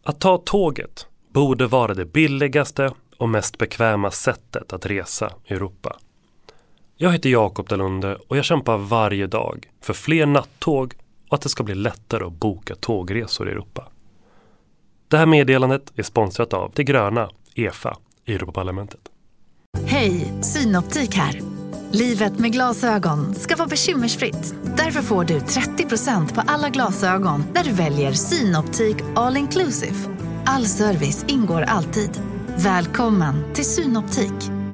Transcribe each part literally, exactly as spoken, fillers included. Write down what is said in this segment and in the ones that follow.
Att ta tåget borde vara det billigaste och mest bekväma sättet att resa i Europa. Jag heter Jakob Dalunde och jag kämpar varje dag för fler nattåg och att det ska bli lättare att boka tågresor i Europa. Det här meddelandet är sponsrat av det gröna E F A i Europaparlamentet. Hej, Synoptik här. Livet med glasögon ska vara bekymmersfritt. Därför får du trettio procent på alla glasögon när du väljer Synoptik All Inclusive. All service ingår alltid. Välkommen till Synoptik.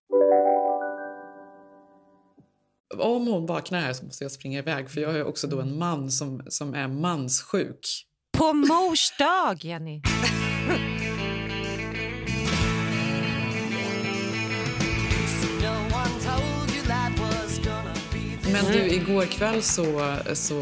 Om hon vaknar här så måste jag springa iväg, för jag är också då en man som, som är manssjuk. På mors dag, Jenny. Men du, igår kväll så, så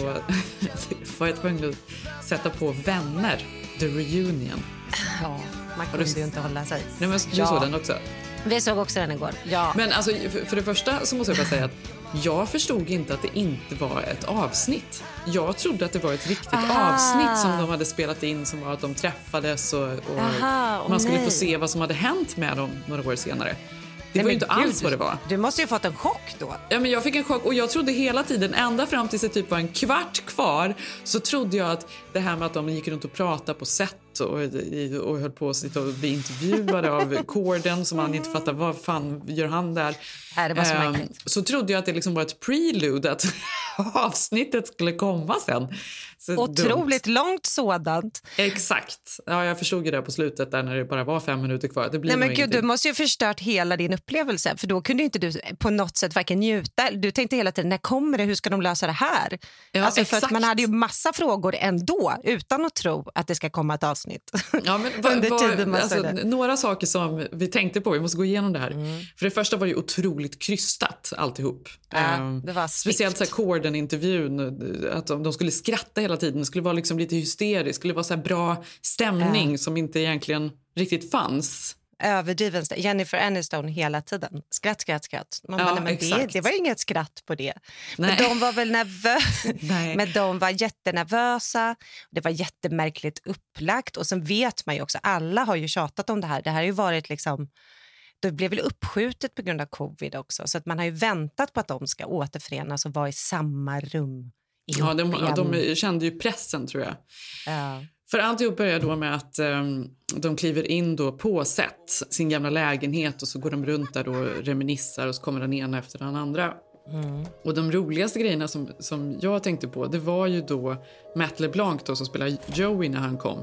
var jag tvungen att sätta på Vänner, The Reunion. Ja, man kunde ju inte hålla sig. Nej, men du ja. såg den också? Vi såg också den igår, ja. Men alltså, för, för det första så måste jag bara säga att jag förstod inte att det inte var ett avsnitt. Jag trodde att det var ett riktigt Aha. avsnitt som de hade spelat in, som var att de träffades och, och Aha, man skulle nej. få se vad som hade hänt med dem några år senare. Det nej, var ju inte Gud, alls vad det var. Du måste ju fått en chock då. Ja, men jag fick en chock och jag trodde hela tiden, ända fram tills det typ var en kvart kvar, så trodde jag att det här med att de gick runt och pratade på set och, och höll på att sitta och bli intervjuade av Corden som man inte fattar vad fan gör han där. Nej, det var så, um, så trodde jag att det liksom var ett prelude, att avsnittet skulle komma sen. Så otroligt dumt. Långt sådant. Exakt. Ja, jag förstod ju det på slutet där när det bara var fem minuter kvar. Det blir Nej, men gud, ingenting. Du måste ju förstört hela din upplevelse, för då kunde ju inte du på något sätt varken njuta. Du tänkte hela tiden, när kommer det? Hur ska de lösa det här? Ja, alltså, för exakt. att man hade ju massa frågor ändå utan att tro att det ska komma ett avsnitt. Ja, men va, Under va, tiden man alltså, det. Några saker som vi tänkte på, vi måste gå igenom det här. Mm. För det första var det ju otroligt krystat alltihop. Ja, um, det var speciellt så här Corden-intervjun, att de, de skulle skratta hela tiden, det skulle vara liksom lite hysteriskt, det skulle vara så här bra stämning ja. som inte egentligen riktigt fanns. Överdriven Jennifer Aniston hela tiden. Skratt, skratt, skratt. Man ja, bara, men det, det var inget skratt på det. Nej. Men de var väl nervösa. Men de var jättenervösa. Det var jättemärkligt upplagt. Och sen vet man ju också, alla har ju tjatat om det här. Det här har ju varit liksom, det blev väl uppskjutet på grund av covid också. Så att man har ju väntat på att de ska återförenas och vara i samma rum. Ja, de, de kände ju pressen, tror jag. Ja. För alltihop börjar då med att um, de kliver in då på set, sin gamla lägenhet, och så går de runt där och reminissar, och så kommer den ena efter den andra. Mm. Och de roligaste grejerna som, som jag tänkte på, det var ju då Matt LeBlanc då, som spelar Joey när han kom. Oh!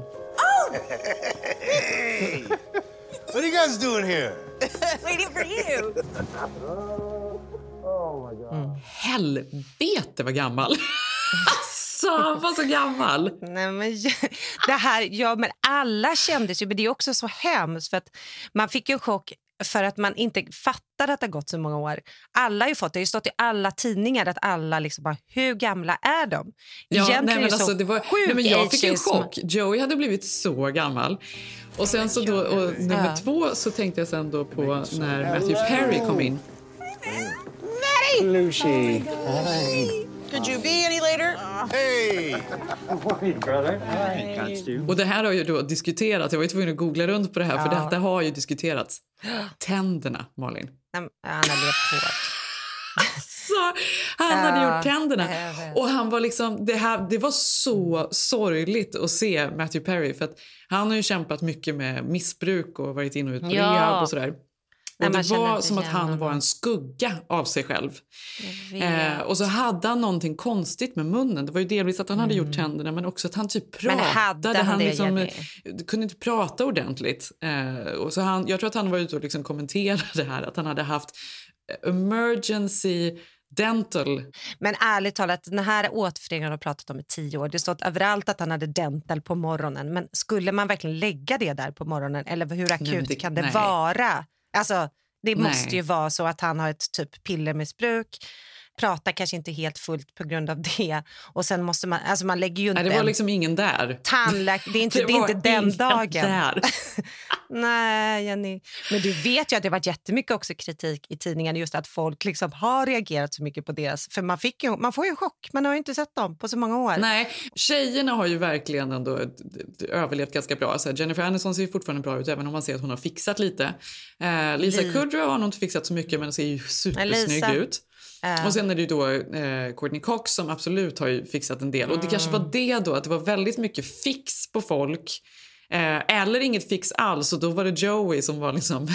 Hey! What are you guys doing here? Waiting for you. Oh my God. Mm. Helvete vad gammal. Så han var så gammal. Nej, men det här, ja, men alla kändes ju, men det är också så hemskt, för att man fick ju en chock för att man inte fattade att det har gått så många år. Alla har ju fått, det har ju stått i alla tidningar att alla liksom bara, hur gamla är de? Ja, egentligen nej, men är det alltså, så det var, nej, men jag fick en chock. Joey hade blivit så gammal. Och sen så då, och nummer ja. två så tänkte jag sen då på när Matthew Perry kom in. Maddie! Lucy. Hi. Could you be any later? Hey! How are you, brother? Hi. Och det här har ju då diskuterats. Jag var ju tvungen att googla runt på det här, ja. för det, det har ju diskuterats. Tänderna, Malin. Han hade levt hårt. Så han hade ja, gjort tänderna. Och han var liksom, det, här, det var så sorgligt att se Matthew Perry. För att han har ju kämpat mycket med missbruk och varit in och ut på ja. rehab och sådär. Och Nej, det var som att han var en skugga av sig själv. Eh, och så hade han någonting konstigt med munnen. Det var ju delvis att han hade mm. gjort tänderna, men också att han typ pratade. Men hade han, han det, liksom, kunde inte prata ordentligt. Eh, och så han, jag tror att han var ute och liksom kommenterade det här. Att han hade haft emergency dental. Men ärligt talat, den här återföreningen har pratat om i tio år. Det stod överallt att han hade dental på morgonen. Men skulle man verkligen lägga det där på morgonen? Eller hur akut nej, det, kan det nej. vara? Alltså, det måste nej. ju vara så att han har ett typ pillermissbruk. pratar kanske inte helt fullt på grund av det. Och sen måste man, alltså man lägger ju inte... Nej, det var liksom ingen där. Tandläk, det är inte, det, det är inte den dagen. Där. Nej, Jenny. Men du vet ju att det har varit jättemycket också kritik i tidningen just att folk liksom har reagerat så mycket på deras... För man, fick ju, man får ju en chock, man har ju inte sett dem på så många år. Nej, tjejerna har ju verkligen ändå överlevt ganska bra. Alltså Jennifer Aniston ser ju fortfarande bra ut, även om man ser att hon har fixat lite. Eh, Lisa Li- Kudrow har nog inte fixat så mycket, men ser ju supersnygg Lisa. ut. Uh. Och sen är det ju då eh, Courtney Cox som absolut har ju fixat en del. Mm. Och det kanske var det då, att det var väldigt mycket fix på folk. Eh, eller inget fix alls, och då var det Joey som var liksom...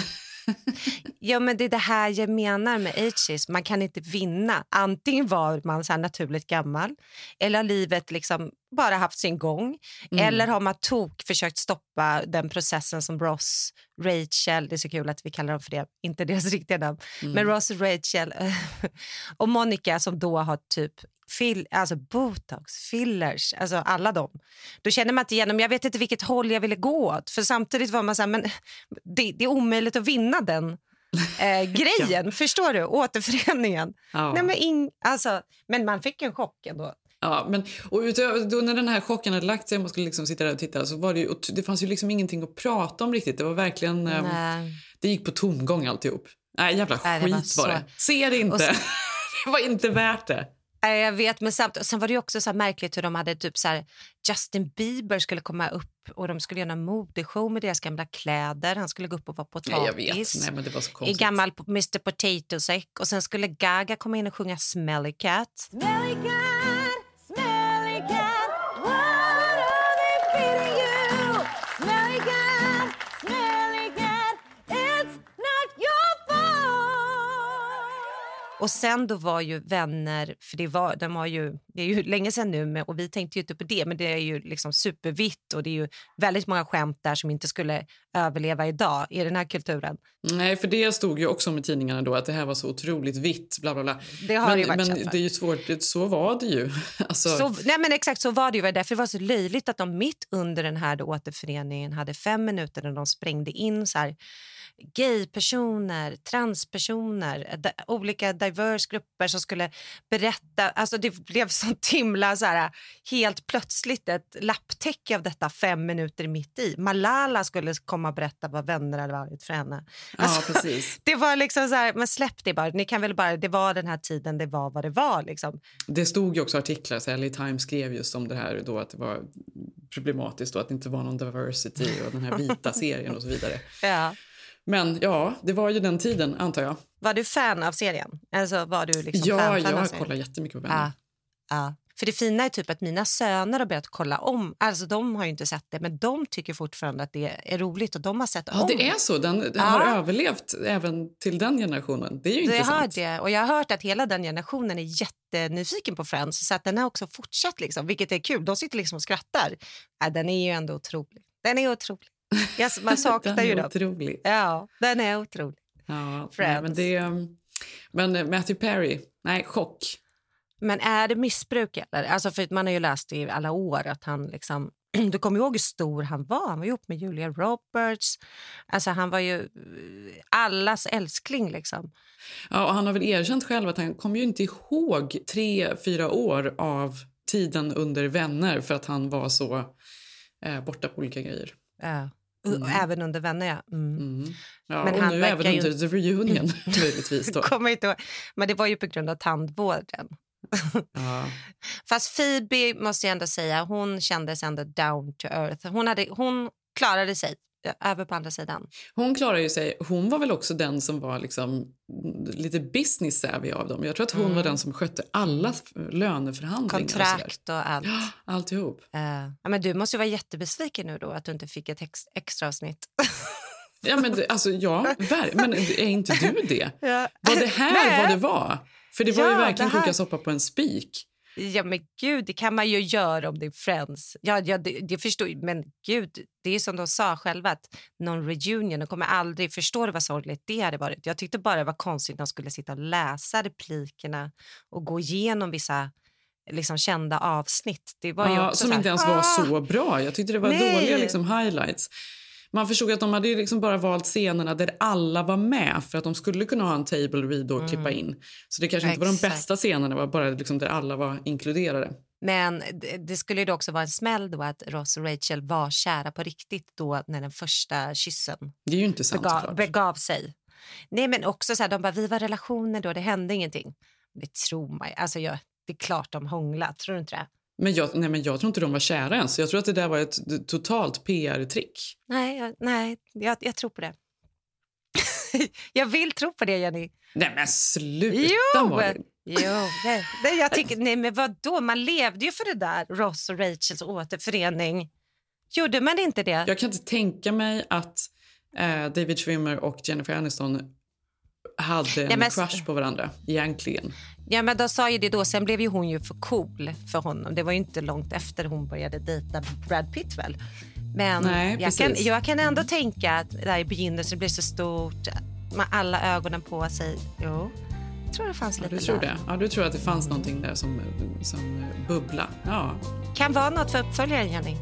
Ja, men det är det här jag menar med ageism. Man kan inte vinna. Antingen var man så här naturligt gammal, eller har livet liksom bara haft sin gång. Mm. Eller har man tok försökt stoppa den processen som Ross, Rachel, det är så kul att vi kallar dem för det, inte deras riktiga namn, mm. men Ross, Rachel och Monica som då har typ fill, alltså botox, fillers, alltså alla dem. Då känner man inte igenom, jag vet inte vilket håll jag ville gå åt. För samtidigt var man så här, men det, det är omöjligt att vinna den eh, grejen, ja. Förstår du? Återföreningen. Ja. Nej, men, in, alltså, men man fick en chock ändå. Ja, men och utöver, då när den här chocken hade lagt sig och man skulle liksom sitta där och titta, så var det ju, det fanns ju liksom ingenting att prata om riktigt. Det var verkligen, eh, det gick på tomgång alltihop. Nej, jävla Nej, skit det var, så... var det. Se det inte. Så... det var inte värt det. Jag vet, men samt, sen var det ju också så här märkligt hur de hade typ så här, Justin Bieber skulle komma upp och de skulle göra en modeshow med deras gamla kläder. Han skulle gå upp och vara potatis. Nej, jag vet. Nej, men det var så konstigt. I gammal mister Potato-säck. Och sen skulle Gaga komma in och sjunga Smelly Cat. Smelly Cat, Smelly Cat, what are they feeding you? Smelly Cat, Smelly Cat, it's not your fault. Och sen då var ju Vänner, för det var, de har ju, det är ju länge sedan nu med, och vi tänkte ju inte på det, men det är ju liksom supervitt och det är ju väldigt många skämt där som inte skulle överleva idag i den här kulturen. Nej, för det stod ju också om i tidningarna då att det här var så otroligt vitt, bla bla bla. Det har men det, varit men det är ju svårt, så var det ju. Alltså... så, nej men exakt, så var det ju, därför det var så löjligt att de mitt under den här då, återföreningen hade fem minuter när de sprängde in så här gay-personer, transpersoner, d- olika diverse grupper som skulle berätta, alltså det blev så himla så här, helt plötsligt ett lapptäcke av detta fem minuter mitt i. Malala skulle komma och berätta vad Vänner hade varit för henne. Alltså, ja, precis. Det var liksom så här, men släpp det bara, ni kan väl bara, det var den här tiden, det var vad det var liksom. Det stod ju också artiklar, så L A Times skrev just om det här då, att det var problematiskt då, att det inte var någon diversity och den här vita serien och så vidare. Ja. Men ja, det var ju den tiden, antar jag. Var du fan av serien? Alltså var du liksom ja, fan, fan jag av serien? kollar jättemycket på Vänner. Ja, ja. För det fina är typ att mina söner har börjat kolla om. Alltså de har ju inte sett det, men de tycker fortfarande att det är roligt och de har sett ja, om. Ja, det är så. Den ja. har överlevt även till den generationen. Det är ju det intressant. Har det. Och jag har hört att hela den generationen är jättenyfiken på Friends, så att den har också fortsatt liksom, vilket är kul. De sitter liksom och skrattar. Ja, den är ju ändå otrolig. Den är otrolig. Yes, man saknar den ju är dem. Otrolig. Ja, den är otrolig. Ja, nej, men det men Matthew Perry, nej, chock. Men är det missbruk eller? Alltså för man har ju läst i alla år att han liksom, du kommer ihåg hur stor han var. Han var ihop med Julia Roberts. Alltså han var ju allas älskling liksom. Ja, och han har väl erkänt själv att han kommer ju inte ihåg tre, fyra år av tiden under Vänner för att han var så eh, borta på olika grejer. Ja. Mm. Även under Vänner, ja. Mm. Mm. Ja, men och han nu även under ju... The Reunion, möjligtvis då. Kommer inte ihåg. Men det var ju på grund av tandvården. Ja. Fast Phoebe, måste jag ändå säga, hon kändes ändå down to earth. Hon, hade, hon klarade sig över på andra sidan. Hon klarade ju sig. Hon var väl också den som var liksom lite business savvy av dem. Jag tror att hon mm. var den som skötte alla löneförhandlingar. Kontrakt och, och allt. Ja, alltihop. Uh, ja, men du måste ju vara jättebesviken nu då att du inte fick ett ex- extra avsnitt. Ja, men det, alltså, ja, men är inte du det? Ja. Var det här Nej. vad det var? För det var ja, ju verkligen här... koka soppa på en spik. Ja, men gud, det kan man ju göra om det är Friends. Ja, ja det, det förstår jag. Men gud, det är som de sa själva att någon reunion, de kommer aldrig förstå det vad sorgligt det hade varit. Jag tyckte bara det var konstigt att de skulle sitta och läsa replikerna och gå igenom vissa liksom kända avsnitt. Det var ju ja, också som här, inte ens var så bra. Jag tyckte det var Nej. dåliga liksom, highlights. Man förstod att de hade ju liksom bara valt scenerna där alla var med för att de skulle kunna ha en table read och mm. klippa in. Så det kanske inte Exakt. var de bästa scenerna, var bara liksom där alla var inkluderade. Men det skulle ju också vara en smäll då att Ross och Rachel var kära på riktigt då när den första kyssen det är ju inte sant, begav, begav sig. Nej, men också så här, de bara, vi var relationer då, det hände ingenting. Det tror man, alltså jag, det är klart de hånglat, tror du inte det? Men jag, nej, men jag tror inte de var kära ens. Jag tror att det där var ett totalt P R-trick. Nej, jag, nej jag, jag tror på det. Jag vill tro på det, Jenny. Nej, men sluta. Jo, jo nej, nej, jag tycker, nej, men vadå? Man levde ju för det där, Ross och Rachels återförening. Gjorde man inte det? Jag kan inte tänka mig att eh, David Schwimmer och Jennifer Aniston hade en nej, men... crush på varandra, egentligen. Ja, men de sa ju det då. Sen blev ju hon ju för cool för honom. Det var ju inte långt efter hon började dejta Brad Pitt väl. Men Nej, jag, kan, jag kan ändå tänka att det där i begynnelsen blir så stort med alla ögonen på sig. Jo, jag tror det fanns lite ja, du tror där. Det. Ja, du tror att det fanns någonting där som, som bubbla. Ja. Kan vara något för uppföljaren, Jenny.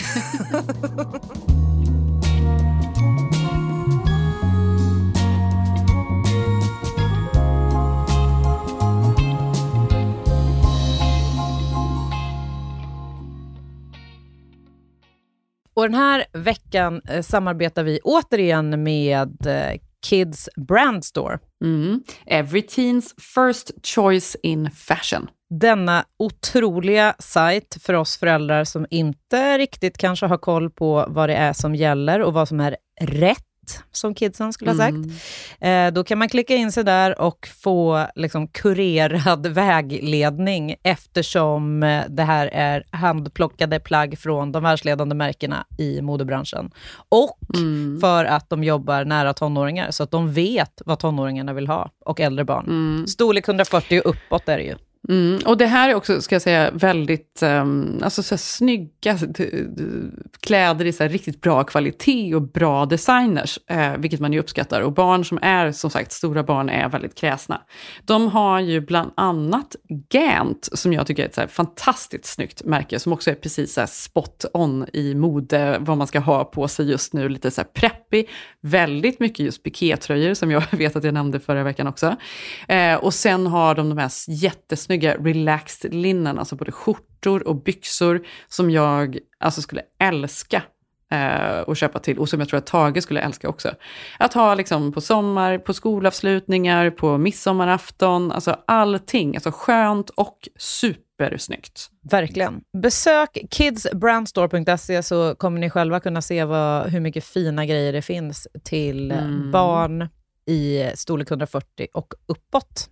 Och den här veckan eh, samarbetar vi återigen med eh, Kids Brand Store. Mm. Every teens first choice in fashion. Denna otroliga sajt för oss föräldrar som inte riktigt kanske har koll på vad det är som gäller och vad som är rätt, som kidsen skulle ha sagt. Mm. Eh, då kan man klicka in sig där och få liksom kurerad vägledning eftersom eh, det här är handplockade plagg från de världsledande märkena i modebranschen. Och mm. för att de jobbar nära tonåringar så att de vet vad tonåringarna vill ha och äldre barn. Mm. Storlek hundrafyrtio och uppåt är det ju. Mm. Och det här är också, ska jag säga, väldigt um, alltså så här, snygga kläder i så här, riktigt bra kvalitet och bra designers, eh, vilket man ju uppskattar. Och barn som är, som sagt, stora barn är väldigt kräsna. De har ju bland annat Gant, som jag tycker är ett så här, fantastiskt snyggt märke, som också är precis så här, spot on i mode, vad man ska ha på sig just nu, lite så här preppy, väldigt mycket just pikétröjor som jag vet att jag nämnde förra veckan också. Eh, och sen har de de här jättesnygga relaxed linnen, alltså både skjortor och byxor som jag alltså skulle älska eh, att köpa till och som jag tror att Tage skulle älska också. Att ha liksom på sommar, på skolavslutningar, på midsommarafton, alltså allting, alltså skönt och supersnyggt. Verkligen. Besök kids brand store punkt se så kommer ni själva kunna se vad, hur mycket fina grejer det finns till mm. barn i storlek hundrafyrtio och uppåt.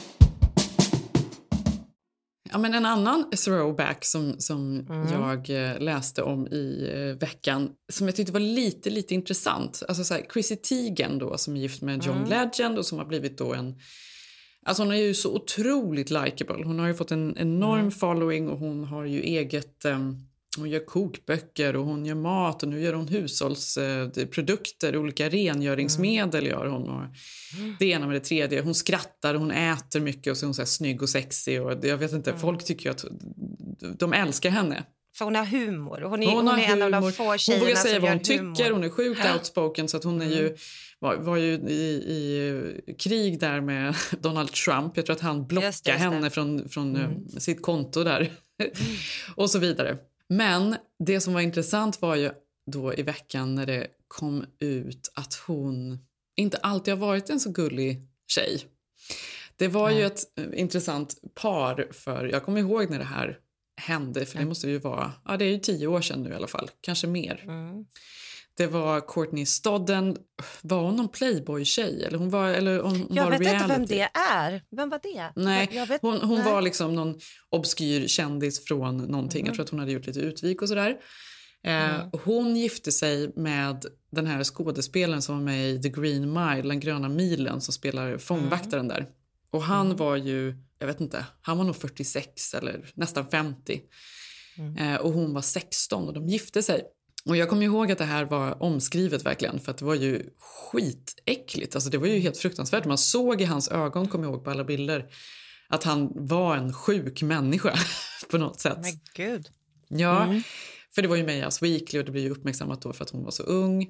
Ja, men en annan throwback som, som mm. jag läste om i veckan som jag tyckte var lite, lite intressant. Alltså så här, Chrissy Teigen då, som är gift med John mm. Legend och som har blivit då en... Alltså hon är ju så otroligt likeable. Hon har ju fått en enorm mm. following och hon har ju eget... Um, hon gör kokböcker och hon gör mat och nu gör hon hushållsprodukter, uh, olika rengöringsmedel gör hon. Och det ena med det tredje. Hon skrattar och hon äter mycket och så är hon så här snygg och sexig. Och jag vet inte, mm. folk tycker ju att de älskar henne. För hon har humor. Hon är, hon hon är humor. en av de få tjejerna hon vågar säga vad hon humor. tycker. Hon är sjukt outspoken så att hon är ju, var, var ju i, i krig där med Donald Trump. Jag tror att han blockade just det, just det. henne från, från mm. sitt konto där. Mm. och så vidare. Men det som var intressant var ju då i veckan när det kom ut att hon inte alltid har varit en så gullig tjej. Det var Nej. ju ett intressant par för, jag kommer ihåg när det här hände, för det måste ju vara, ja det är ju tio år sedan nu i alla fall, kanske mer. Mm. Det var Courtney Stodden, var hon någon Playboy-tjej? Eller hon var, eller hon, hon jag var vet reality. inte vem det är. Vem var det? Nej, jag vet, hon, hon nej. var liksom någon obskyr kändis från någonting. Mm. Jag tror att hon hade gjort lite utvik och sådär. Eh, mm. Hon gifte sig med den här skådespelaren som var med i The Green Mile, den gröna milen, som spelar fångvaktaren mm. där. Och han mm. var ju, jag vet inte, han var nog fyrtiosex eller nästan femtio. Mm. Eh, och hon var sexton och de gifte sig. Och jag kommer ihåg att det här var omskrivet verkligen, för att det var ju skitäckligt. Alltså det var ju helt fruktansvärt. Man såg i hans ögon, kommer jag ihåg på alla bilder, att han var en sjuk människa på något sätt. Men gud. Ja, mm. För det var ju med i Us Weekly och det blev ju uppmärksammat då för att hon var så ung.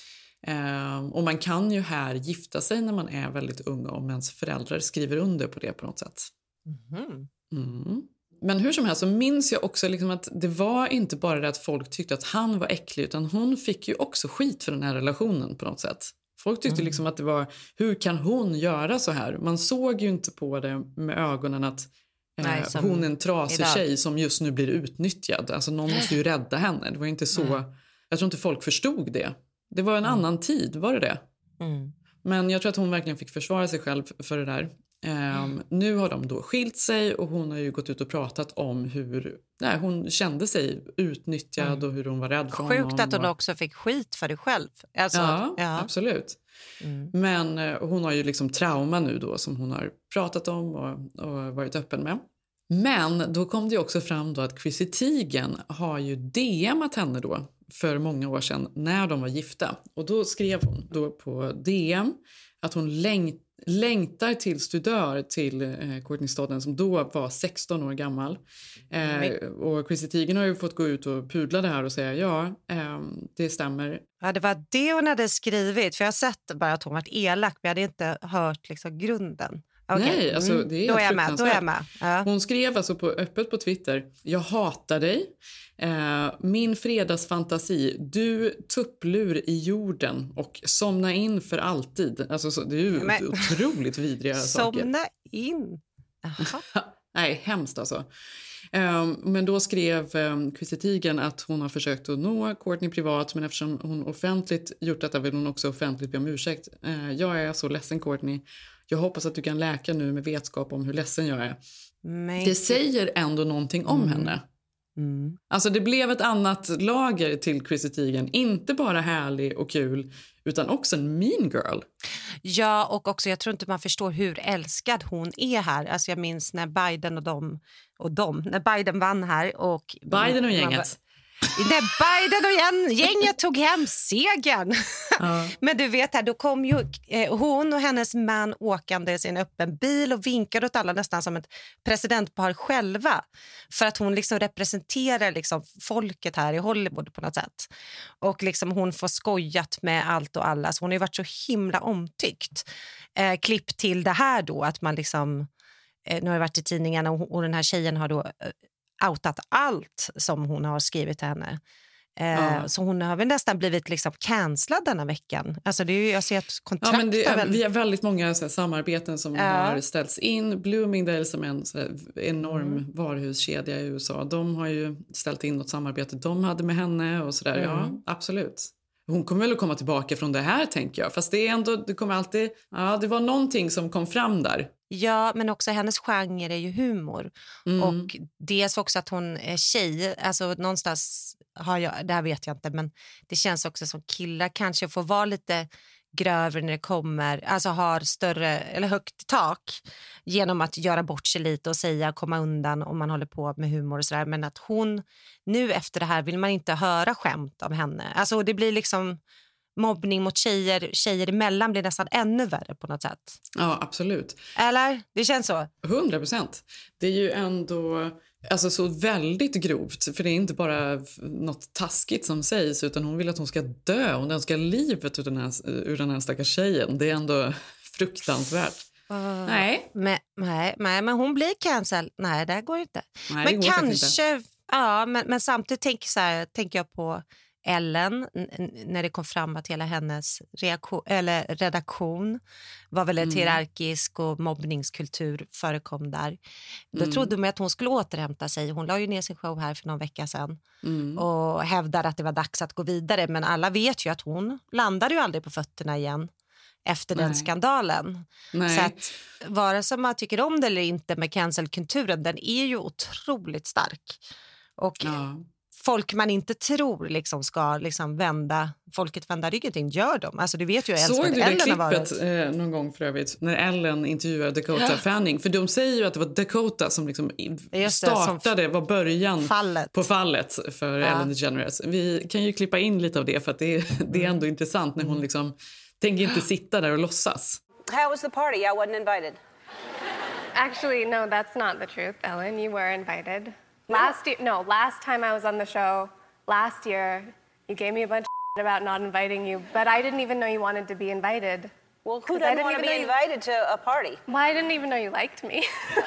Um, och man kan ju här gifta sig när man är väldigt ung om ens föräldrar skriver under på det på något sätt. Mm. Mm. Men hur som helst så minns jag också liksom att det var inte bara det att folk tyckte att han var äcklig, utan hon fick ju också skit för den här relationen på något sätt. Folk tyckte mm. liksom att det var, hur kan hon göra så här? Man såg ju inte på det med ögonen att eh, Nej, hon är en trasig idag. tjej som just nu blir utnyttjad. Alltså någon måste ju rädda henne. Det var inte så, mm. jag tror inte folk förstod det. Det var en mm. annan tid, var det det? Mm. Men jag tror att hon verkligen fick försvara sig själv för det där. Um, mm. Nu har de då skilt sig och hon har ju gått ut och pratat om hur nej, hon kände sig utnyttjad mm. och hur hon var rädd för Sjukt honom. Sjukt att hon och... också fick skit för det själv. Alltså, ja, ja, absolut. Mm. Men uh, hon har ju liksom trauma nu då som hon har pratat om och, och varit öppen med. Men då kom det också fram då att Chrissy Teigen har ju D M:at henne då för många år sedan när de var gifta. Och då skrev hon då på D M att hon längt, längtar till studör till eh, Courtney Stodden som då var sexton år gammal. Eh, och Chrissy Teigen har ju fått gå ut och pudla det här och säga ja, eh, det stämmer. Ja, det var det hon hade skrivit. För jag har sett bara att hon varit elak, men jag hade inte hört liksom grunden. Okay. Nej, alltså det är då är jag med, då är jag med. Ja. Hon skrev alltså på, öppet på Twitter: jag hatar dig. Eh, min fredagsfantasi, du tupplur i jorden och somna in för alltid. Alltså så, det är ju Men... otroligt vidriga saker. Somna in? Nej, hemskt alltså. Um, men då skrev um, Chrissy Teigen att hon har försökt att nå Courtney privat, men eftersom hon offentligt gjort detta vill hon också offentligt be om ursäkt. Uh, jag är så ledsen, Courtney. Jag hoppas att du kan läka nu med vetskap om hur ledsen jag är. Men... Det säger ändå någonting om mm. henne. Mm. Alltså det blev ett annat lager till Chrissy Teigen. Inte bara härlig och kul, utan också en mean girl. Ja, och också jag tror inte man förstår hur älskad hon är här. Alltså jag minns när Biden och dem, och dem när Biden vann här. Och Biden och gänget. När Biden och gänget tog hem segern. Ja. Men du vet här, då kom ju eh, hon och hennes man åkande i en öppen bil och vinkade åt alla nästan som ett presidentpar själva. För att hon liksom representerar liksom folket här i Hollywood på något sätt. Och liksom hon får skojat med allt och alla. Så hon har ju varit så himla omtyckt. Eh, klipp till det här då, att man liksom, eh, nu har det varit i tidningarna och, och den här tjejen har då... Eh, outat allt som hon har skrivit till henne. Eh, ja. Så hon har väl nästan blivit liksom cancellad denna veckan. Alltså det är ju, jag ser att kontrakt... Ja, men det är, vi har väldigt många så här, samarbeten som ja. har ställts in. Bloomingdale som är en så här, enorm mm. varuhuskedja i U S A. De har ju ställt in något samarbete de hade med henne och sådär. Mm. Ja, absolut. Hon kommer väl att komma tillbaka från det här, tänker jag. Fast det är ändå, det kommer alltid... Ja, det var någonting som kom fram där. Ja, men också hennes genre är ju humor. Mm. Och dels också att hon är tjej. Alltså någonstans har jag, det här vet jag inte, men det känns också som killar kanske får vara lite grövre när det kommer, alltså har större eller högt tak genom att göra bort sig lite och säga komma undan om man håller på med humor och sådär. Men att hon, nu efter det här vill man inte höra skämt av henne. Alltså det blir liksom mobbning mot tjejer, tjejer emellan blir nästan ännu värre på något sätt. Ja, absolut. Eller? Det känns så. hundra procent. Det är ju ändå alltså, så väldigt grovt. För det är inte bara något taskigt som sägs, utan hon vill att hon ska dö. Hon önskar livet ur den här, ur den här stackars tjejen. Det är ändå fruktansvärt. Uh, nej. Men, nej. Nej, men hon blir cancel. Nej, det går inte. Nej, men går kanske, inte. Ja, men, men samtidigt tänker, så här, tänker jag på Ellen, n- när det kom fram att hela hennes reaktion, eller redaktion var väl ett mm. hierarkisk och mobbningskultur förekom där. Då mm. trodde man att hon skulle återhämta sig. Hon la ju ner sin show här för någon vecka sedan mm. och hävdade att det var dags att gå vidare. Men alla vet ju att hon landade ju aldrig på fötterna igen efter Nej. den skandalen. Nej. Så att vare sig man tycker om det eller inte med cancelkulturen, den är ju otroligt stark. Och ja. folk man inte tror liksom ska liksom vända, folket vända ryggen till, gör de. Alltså du vet ju ens såg vad du Ellen det har klippet eh, någon gång för övrigt när Ellen intervjuade Dakota ja. Fanning, för de säger ju att det var Dakota som liksom startade, det, som var början fallet. på fallet för ja. Ellen DeGeneres. Vi kan ju klippa in lite av det för att det, det är ändå mm. intressant när hon liksom tänker inte sitta där och låtsas. How was the party? I wasn't invited. Actually, no, that's not the truth, Ellen. You were invited. Last year, no, last time I was on the show, last year you gave me a bunch of shit about not inviting you, but I didn't even know you wanted to be invited. Well, who doesn't want to be invited to a party? Well, I didn't even know you liked me.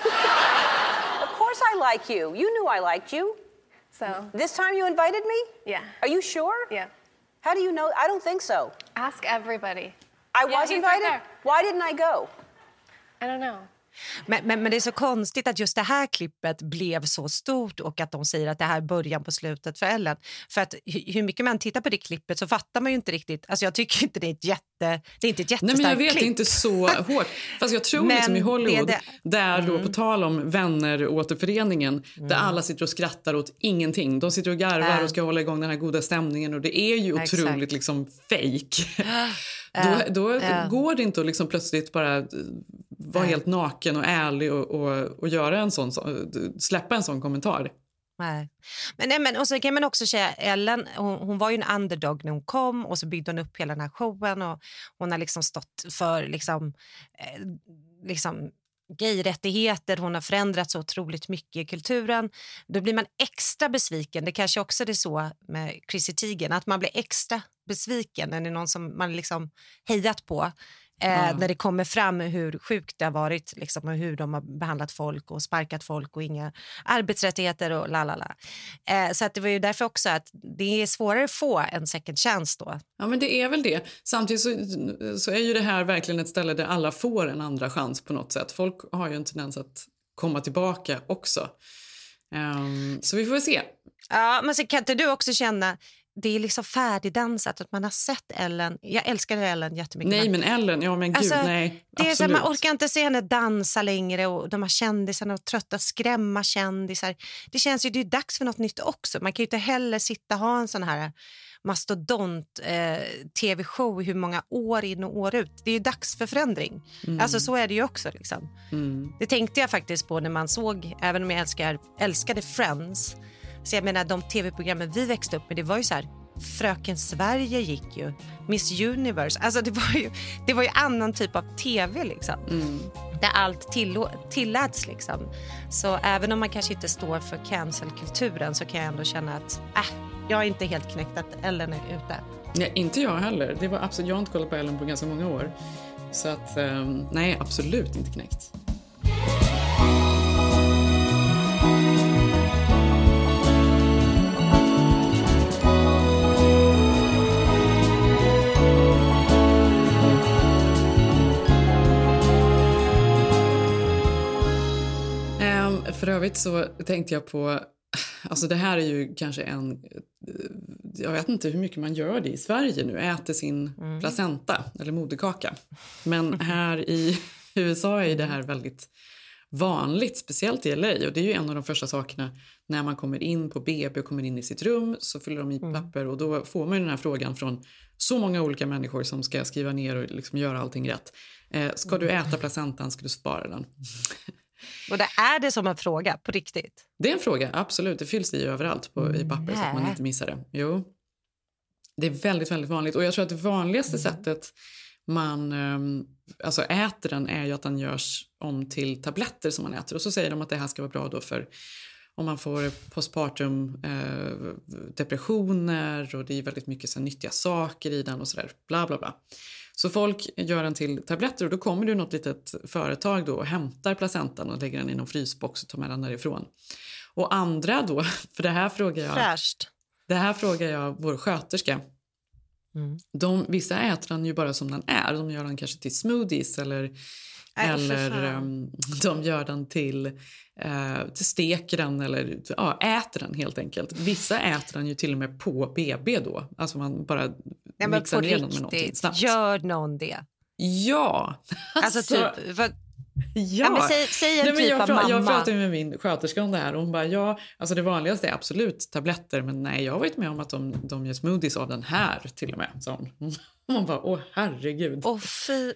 Of course I like you. You knew I liked you. So this time you invited me? Yeah. Are you sure? Yeah. How do you know? I don't think so. Ask everybody. I was yeah, invited? Right Why didn't I go? I don't know. Men, men, men det är så konstigt att just det här klippet blev så stort och att de säger att det här är början på slutet för Ellen. För att hur mycket man tittar på det klippet så fattar man ju inte riktigt. Alltså jag tycker inte det är ett jätte, det är inte ett jättestarkt klipp. Nej, men jag vet klipp. Inte så hårt. Fast jag tror liksom i Hollywood, det det. där då mm. på tal om vänner återföreningen, mm. där alla sitter och skrattar åt ingenting. De sitter och garvar äh. och ska hålla igång den här goda stämningen och det är ju otroligt Exakt. liksom fake. Äh. Då, då äh. går det inte att liksom plötsligt bara vara äh. helt naken och ärlig och, och, och göra en sån, släppa en sån kommentar. Nej. Men, nej, men och så kan man också säga Ellen, hon, hon var ju en underdog när hon kom och så byggde hon upp hela den här showen och hon har liksom stått för liksom, eh, liksom gayrättigheter, hon har förändrat så otroligt mycket i kulturen. Då blir man extra besviken. Det kanske också är så med Chrissy Teigen, att man blir extra besviken när det är någon som man liksom hejat på. Eh, mm. När det kommer fram hur sjukt det har varit liksom, och hur de har behandlat folk och sparkat folk och inga arbetsrättigheter och lalala. Eh, så att det var ju därför också att det är svårare att få en second chance då. Ja, men det är väl det. Samtidigt så, så är ju det här verkligen ett ställe där alla får en andra chans på något sätt. Folk har ju en tendens att komma tillbaka också. Um, så vi får väl se. Ja, men så kan inte du också känna det är liksom färdigdansat att man har sett Ellen. Jag älskar Ellen jättemycket. Nej, men Ellen, ja men gud, alltså, nej. Det är så man orkar inte se henne dansa längre och de här kändisarna och trötta skrämma kändisar. Det känns ju, det är dags för något nytt också. Man kan ju inte heller sitta och ha en sån här mastodont eh, tv-show hur många år in och år ut. Det är ju dags för förändring. Mm. Alltså så är det ju också liksom. Mm. Det tänkte jag faktiskt på när man såg, även om jag älskar, älskade Friends. Så jag menar, de tv-programmen vi växte upp med, det var ju så här, Fröken Sverige gick ju, Miss Universe, alltså det var ju, det var ju annan typ av tv liksom. Mm. Där allt tillå- tilläts liksom. Så även om man kanske inte står för cancel-kulturen så kan jag ändå känna att äh, jag är inte helt knäckt att Ellen är ute. Nej, inte jag heller. Det var absolut, jag har inte kollat på Ellen på ganska många år. Så att, um, nej, absolut inte knäckt. För övrigt så tänkte jag på, alltså det här är ju kanske en, jag vet inte hur mycket man gör det i Sverige nu, äter sin mm. placenta eller moderkaka. Men här i U S A är det här väldigt vanligt, speciellt i L A. Och det är ju en av de första sakerna när man kommer in på B B och kommer in i sitt rum så fyller de i papper och då får man ju den här frågan från så många olika människor som ska skriva ner och liksom göra allting rätt. Eh, ska du äta placentan, ska du spara den? Och det är det som en fråga på riktigt? Det är en fråga, absolut. Det fylls i överallt på, i papper. Nej. Så att man inte missar det. Jo, det är väldigt, väldigt vanligt. Och jag tror att det vanligaste mm. sättet man um, alltså äter den är ju att den görs om till tabletter som man äter. Och så säger de att det här ska vara bra då för om man får postpartum eh, depressioner och det är väldigt mycket så nyttiga saker i den och sådär. Bla bla bla. Så folk gör den till tabletter och då kommer det något litet företag då och hämtar placentan och lägger den i någon frysbox och tar med den därifrån. Och andra då, för det här frågar jag... Fräscht. Det här frågar jag vår sköterska. Mm. De, vissa äter den ju bara som den är. De gör den kanske till smoothies eller... Äh, eller um, de gör den till, uh, till steker den eller ja, äter den helt enkelt. Vissa äter den ju till och med på B B då. Alltså man bara Nej, mixar ner den med någonting snabbt. Gör någon det? Ja. Alltså, alltså typ... Vad... Ja, ja men säg, säg en Nej, men typ jag, av pra- mamma. Jag pratade med min sköterska om det här och hon bara, ja, alltså det vanligaste är absolut tabletter men nej, jag har varit med om att de, de gör smoothies av den här till och med. Så hon, hon bara, åh herregud. Åh fy...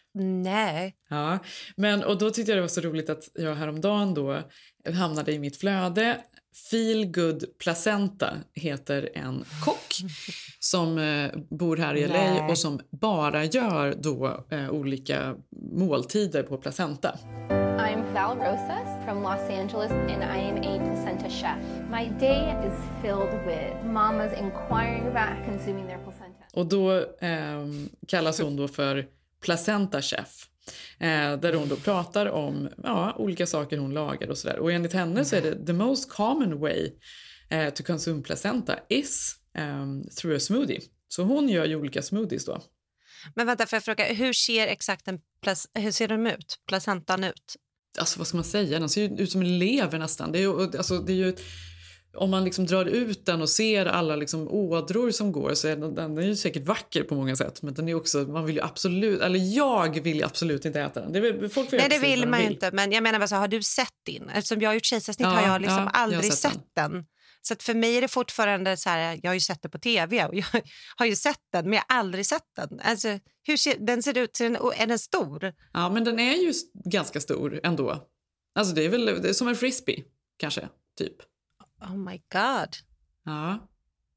Nej. Ja, men och då tyckte jag det var så roligt att jag häromdagen då hamnade i mitt flöde. Feel Good Placenta heter en kock som eh, bor här i L A Nej. Och som bara gör då eh, olika måltider på placenta. I'm Val Rosas from Los Angeles, and I am a placenta chef. My day is filled with mamas inquiring about consuming their placenta. Och då eh, kallas hon då för placenta chef. Eh, där hon då pratar om ja, olika saker hon lagar och sådär. Och enligt henne så är det the most common way eh, to consume placenta is um, through a smoothie. Så hon gör ju olika smoothies då. Men vänta, för jag fråga, hur ser exakt en plas- hur ser den ut? Placentan ut? Alltså vad ska man säga? Den ser ju ut som en lever nästan. Det är ju, alltså, det är ju, om man liksom drar ut den och ser alla liksom ådror som går så är den, den är ju säkert vacker på många sätt. Men den är också, man vill ju absolut, eller jag vill ju absolut inte äta den. Det är, folk vill Nej, det vill man ju vill. inte. Men jag menar, alltså, har du sett din? Eftersom jag har gjort kejsarsnitt ja, har jag liksom ja, aldrig jag sett, sett den. den. Så att för mig är det fortfarande så här, jag har ju sett det på tv och jag har ju sett den, men jag har aldrig sett den. Alltså, hur ser den ser ut? Är den stor? Ja, men den är ju ganska stor ändå. Alltså det är väl det är som en frisbee, kanske, typ. Oh my god. Ja.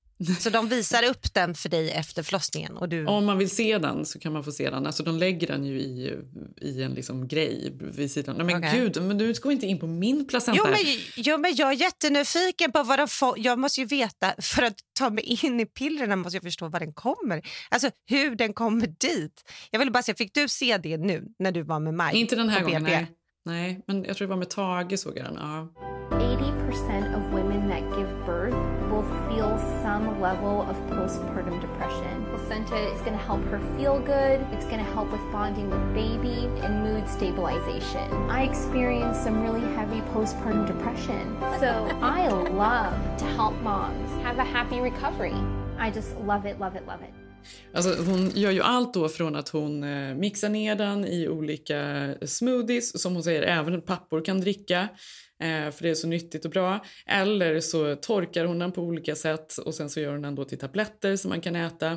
Så de visar upp den för dig efter förlossningen? Och du... Om man vill se den så kan man få se den. Alltså de lägger den ju i, i en liksom grej vid sidan. Nej, men okay. Gud, men du går inte in på min placenta. Jo men, jo, men jag är jättenyfiken på vad de får. Jag måste ju veta, för att ta mig in i pillerna måste jag förstå var den kommer. Alltså hur den kommer dit. Jag vill bara säga, fick du se det nu när du var med mig? Inte den här gången, nej. Nej, men jag tror det var med Tage såg jag den, ja. eighty percent of women that give birth will feel some level of postpartum depression. Placenta is going to help her feel good. It's going to help with bonding with baby and mood stabilization. I experienced some really heavy postpartum depression. So I love to help moms have a happy recovery. I just love it, love it, love it. Alltså, hon gör ju allt då från att hon eh, mixar ner den i olika smoothies som hon säger även pappor kan dricka eh, för det är så nyttigt och bra. Eller så torkar hon den på olika sätt och sen så gör hon den då till tabletter som man kan äta.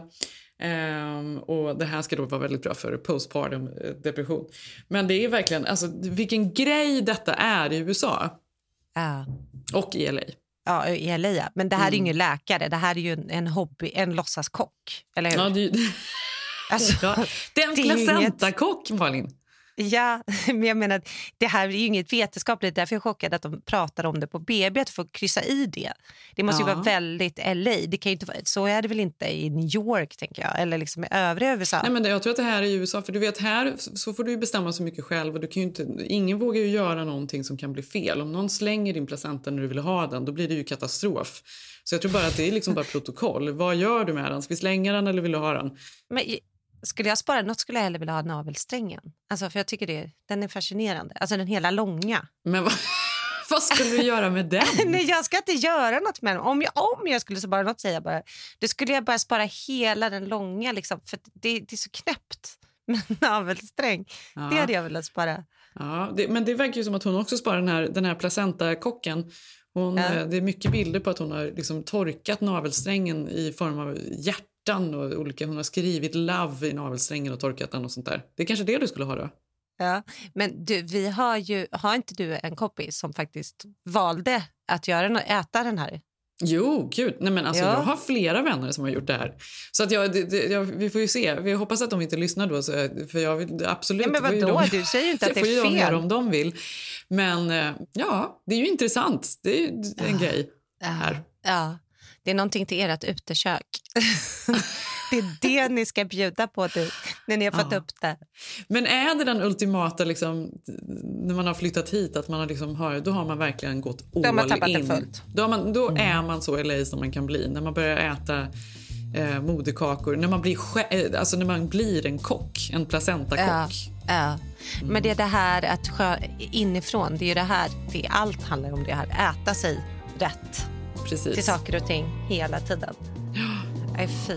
Um, och det här ska då vara väldigt bra för postpartum depression. Men det är verkligen, alltså vilken grej detta är i U S A. Ja. Och i L A. Ja, i L A, ja. Men det här mm. är ju ingen läkare. Det här är ju en, en hobby, en låtsaskock. Eller hur? Ja, det, alltså, ja, det är en placentakock, inget... Malin. Ja, men jag menar, det här är ju inget vetenskapligt. Därför är jag chockad att de pratar om det på B B, att få kryssa i det. Det måste ja. ju vara väldigt L A. Det kan ju inte vara, så är det väl inte i New York, tänker jag. Eller liksom i övriga U S A. Nej, men det, jag tror att det här är i U S A. För du vet, här så får du ju bestämma så mycket själv. Och du kan ju inte, ingen vågar ju göra någonting som kan bli fel. Om någon slänger din placenta när du vill ha den, då blir det ju katastrof. Så jag tror bara att det är liksom bara protokoll. Vad gör du med den? Ska vi slänga den eller vill du ha den? Men... Skulle jag spara något skulle jag hellre vilja ha navelsträngen. Alltså för jag tycker det, den är fascinerande. Alltså den hela långa. Men vad, vad skulle du göra med den? Nej, jag ska inte göra något med den. Om jag, om jag skulle spara något säger jag bara. Då skulle jag bara spara hela den långa liksom. För det, det är så knäppt med navelsträng. Ja. Det hade jag velat spara. Ja, det, men det verkar ju som att hon också sparar den här, den här placentakocken. Hon, ja. Det är mycket bilder på att hon har liksom torkat navelsträngen i form av hjärta. Och olika, hon har skrivit love i navelsträngen och torkat den och sånt där. Det är kanske det du skulle ha då? Ja, men du, vi har ju, har inte du en kompis som faktiskt valde att göra, äta den här? Jo, gud. Nej, men alltså, ja. Jag har flera vänner som har gjort det här. Så att jag, det, det, jag, vi får ju se. Vi hoppas att de inte lyssnar då. Så, för jag vill absolut... Ja, men vadå? De, du säger ju inte att det är fel. Jag får ju göra om de vill. Men ja, det är ju intressant. Det är en ja. grej här. Ja, det är någonting till ert utekök. Det är det ni ska bjuda på du, när ni har fått ja. upp det. Men är det den ultimata liksom, när man har flyttat hit att man har liksom har, då har man verkligen gått all in. Då har man tappat det fullt. Då, har man, då mm. är man så L A som man kan bli när man börjar äta eh, moderkakor, när man blir alltså när man blir en kock, en placentakock. Ja, ja. Mm. Men det är det här att sjö, inifrån, det är ju det här, det allt handlar om det här, äta sig rätt. Precis. Till saker och ting hela tiden. Ja. Är fin.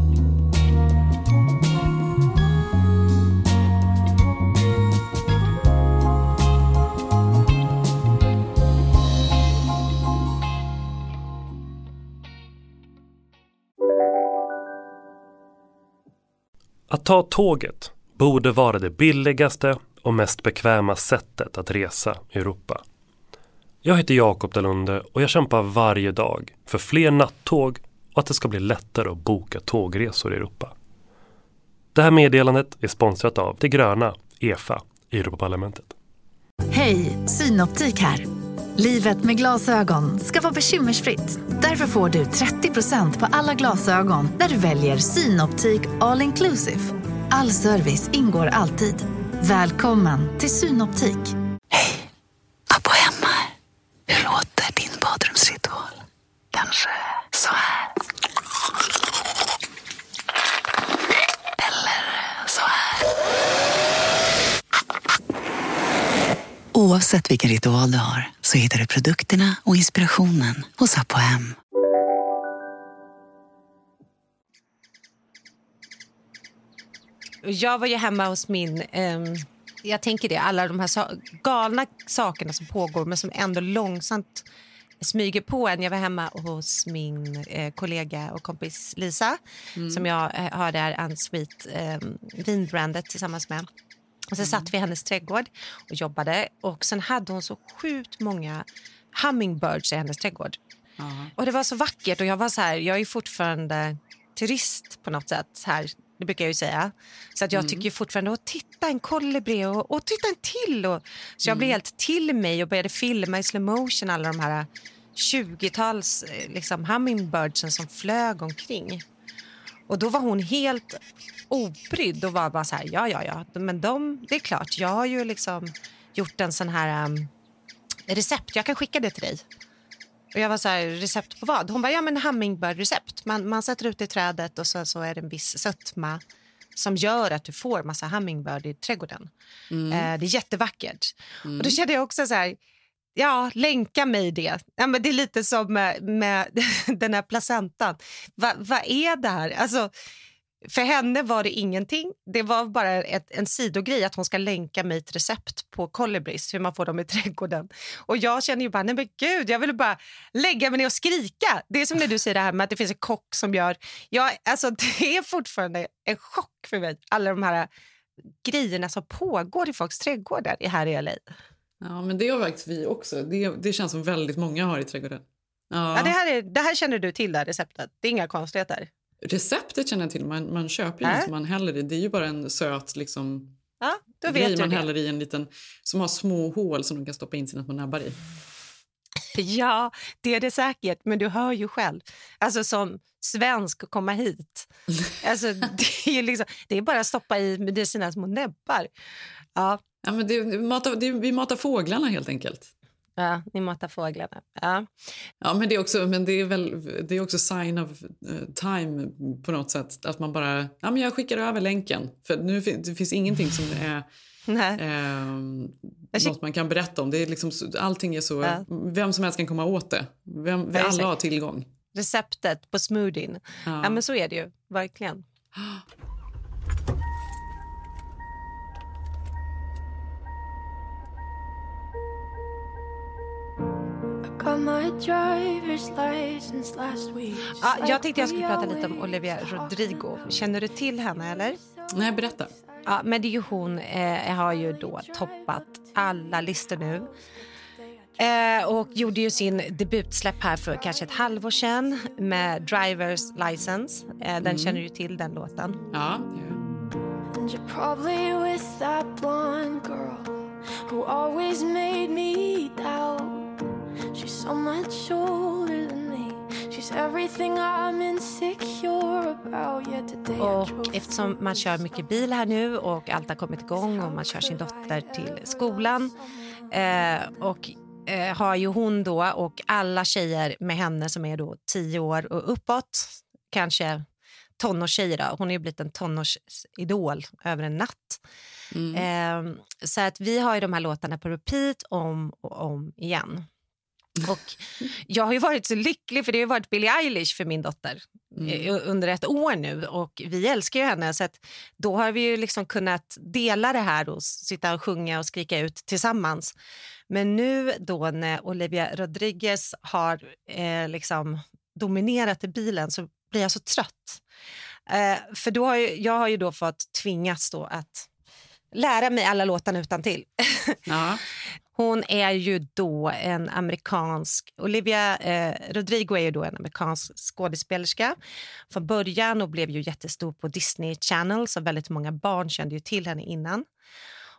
Att ta tåget borde vara det billigaste och mest bekväma sättet att resa i Europa. Jag heter Jakob Dalunde och jag kämpar varje dag för fler nattåg och att det ska bli lättare att boka tågresor i Europa. Det här meddelandet är sponsrat av Det gröna, E F A, i Europaparlamentet. Hej, Synoptik här. Livet med glasögon ska vara bekymmersfritt. Därför får du trettio procent på alla glasögon när du väljer Synoptik All Inclusive. All service ingår alltid. Välkommen till Synoptik. Hej, Abbo hemma här. Hur låter din badrumsritual? Kanske så här. Eller så här. Oavsett vilken ritual du har så hittar du produkterna och inspirationen hos Abbo hem. Jag var ju hemma hos min... Um, jag tänker det, alla de här so- galna sakerna som pågår men som ändå långsamt smyger på en. Jag var hemma hos min eh, kollega och kompis Lisa mm. som jag eh, har där Unsweet eh, vinbrandet tillsammans med. Och så mm. satt vi i hennes trädgård och jobbade. Och sen hade hon så sjukt många hummingbirds i hennes trädgård. Uh-huh. Och det var så vackert och jag var så här, jag är fortfarande turist på något sätt här. Det brukar jag ju säga. Så att jag mm. tycker fortfarande att titta en kolibri och, och titta en till. Och, så jag mm. blev helt till mig och började filma i slow motion alla de här tjugotals liksom, hummingbirdsen som flög omkring. Och då var hon helt obrydd och var bara så här, ja, ja, ja. Men de, det är klart, jag har ju liksom gjort en sån här um, recept. Jag kan skicka det till dig. Och jag var så här, recept på vad? Hon bara, ja men hummingbird-recept. Man, man sätter ut i trädet och så, så är det en viss sötma som gör att du får massa hummingbird i trädgården. Mm. Eh, det är jättevackert. Mm. Och då kände jag också så här, ja, länka mig det. Ja, men det är lite som med, med den här placentan. Va, vad är det här? Alltså... För henne var det ingenting. Det var bara ett, en sidogrej att hon ska länka mig ett recept på kolibris, hur man får dem i trädgården. Och jag känner ju bara, nej men gud, jag vill bara lägga mig ner och skrika. Det är som när du säger det här med att det finns en kock som gör... Ja, alltså det är fortfarande en chock för mig. Alla de här grejerna som pågår i folks trädgårdar här i L A. Ja, men det har faktiskt vi också. Det, det känns som väldigt många har i trädgården. Ja, ja det, här är, det här känner du till, där receptet. Det är inga konstigheter. Receptet känner jag till. Man, man köper ju äh? något som man häller i. Det är ju bara en söt liksom, ja, då grej vet man det. häller i en liten... Som har små hål som de kan stoppa in sina små näbbar i. Ja, det är det säkert. Men du hör ju själv. Alltså som svensk att komma hit. Alltså, det, är ju liksom, det är bara att stoppa i med sina små näbbar. Ja, ja men det, matar, det, vi matar fåglarna helt enkelt. Ja, ni matar fåglarna. Ja, ja men, det är också, men det är väl det är också sign of uh, time på något sätt. Att man bara, ja men jag skickar över länken. För nu fin- det finns ingenting som är eh, något man kan berätta om. Det är liksom, allting är så, ja. Vem som helst kan komma åt det. Vem, alla har tillgång. Receptet på smoothien. Ja. Ja men så är det ju, verkligen. Ja, jag tänkte jag skulle prata lite om Olivia Rodrigo. Känner du till henne eller? Nej, berätta. Ja, men det är ju hon eh, har ju då toppat alla listor nu. Eh, och gjorde ju sin debutsläpp här för kanske ett halvår sedan med Driver's License. Eh, den mm. känner du till, den låten. Ja, And you're probably with that blonde girl who always made me doubt. She's so much older than me. She's everything I'm insecure about. Yeah, today och eftersom man kör mycket bil här nu och allt har kommit igång och man kör sin dotter till skolan eh, och eh, har ju hon då och alla tjejer med henne som är då tio år och uppåt, kanske tonårstjejer då. Hon är ju blivit en tonårsidol över en natt. Mm. Eh, så att vi har ju de här låtarna på repeat om och om igen. Och jag har ju varit så lycklig för det har varit Billie Eilish för min dotter mm. under ett år nu och vi älskar ju henne så att då har vi ju liksom kunnat dela det här och sitta och sjunga och skrika ut tillsammans. Men nu då när Olivia Rodriguez har eh, liksom dominerat i bilen så blir jag så trött. Eh, för då har ju, jag har ju då fått tvingas då att lära mig alla låtarna utan till. Ja. Hon är ju då en amerikansk... Olivia eh, Rodrigo är ju då en amerikansk skådespelerska från början och blev ju jättestor på Disney Channel så väldigt många barn kände ju till henne innan.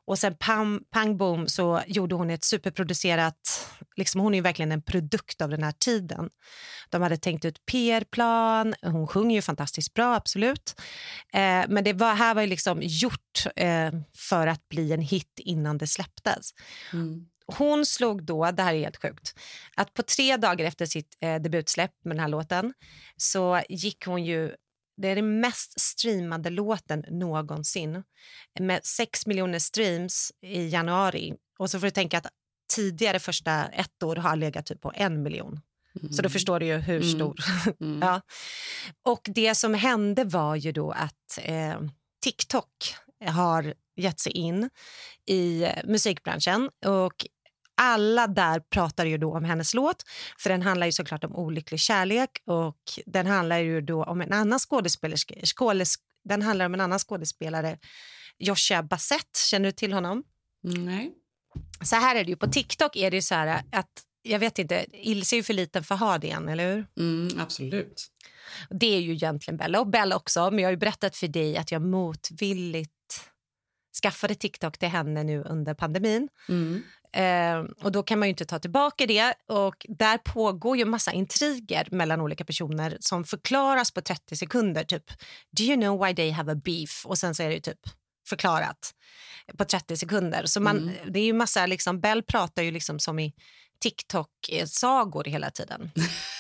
Och sen pam, pang boom så gjorde hon ett superproducerat, liksom hon är ju verkligen en produkt av den här tiden. De hade tänkt ut P R-plan, hon sjunger ju fantastiskt bra, absolut. Eh, men det var, här var ju liksom gjort eh, för att bli en hit innan det släpptes. Mm. Hon slog då, det här är helt sjukt, att på tre dagar efter sitt eh, debutsläpp med den här låten så gick hon ju, det är den mest streamade låten någonsin med sex miljoner streams i januari. Och så får du tänka att tidigare första ett år har legat typ på en miljon. Mm. Så då förstår du ju hur mm. stor. Mm. Ja. Och det som hände var ju då att eh, TikTok har gett sig in i musikbranschen och alla där pratar ju då om hennes låt, för den handlar ju såklart om olycklig kärlek och den handlar ju då om en annan skådespelerska, skåles, den handlar om en annan skådespelare, Joshua Bassett, känner du till honom? Nej. Så här är det ju, på TikTok är det ju så här att, jag vet inte, Ilse är ju för liten för att ha det än, eller hur? Mm, absolut. Det är ju egentligen Bella, och Bella också, men jag har ju berättat för dig att jag motvilligt skaffade TikTok till henne nu under pandemin. Mm. Eh, och då kan man ju inte ta tillbaka det. Och där pågår ju massa intriger mellan olika personer som förklaras på trettio sekunder. Typ, do you know why they have a beef? Och sen så är det ju typ förklarat på trettio sekunder. Så man, mm. det är ju massa, liksom, Bell pratar ju liksom som i TikTok-sagor hela tiden.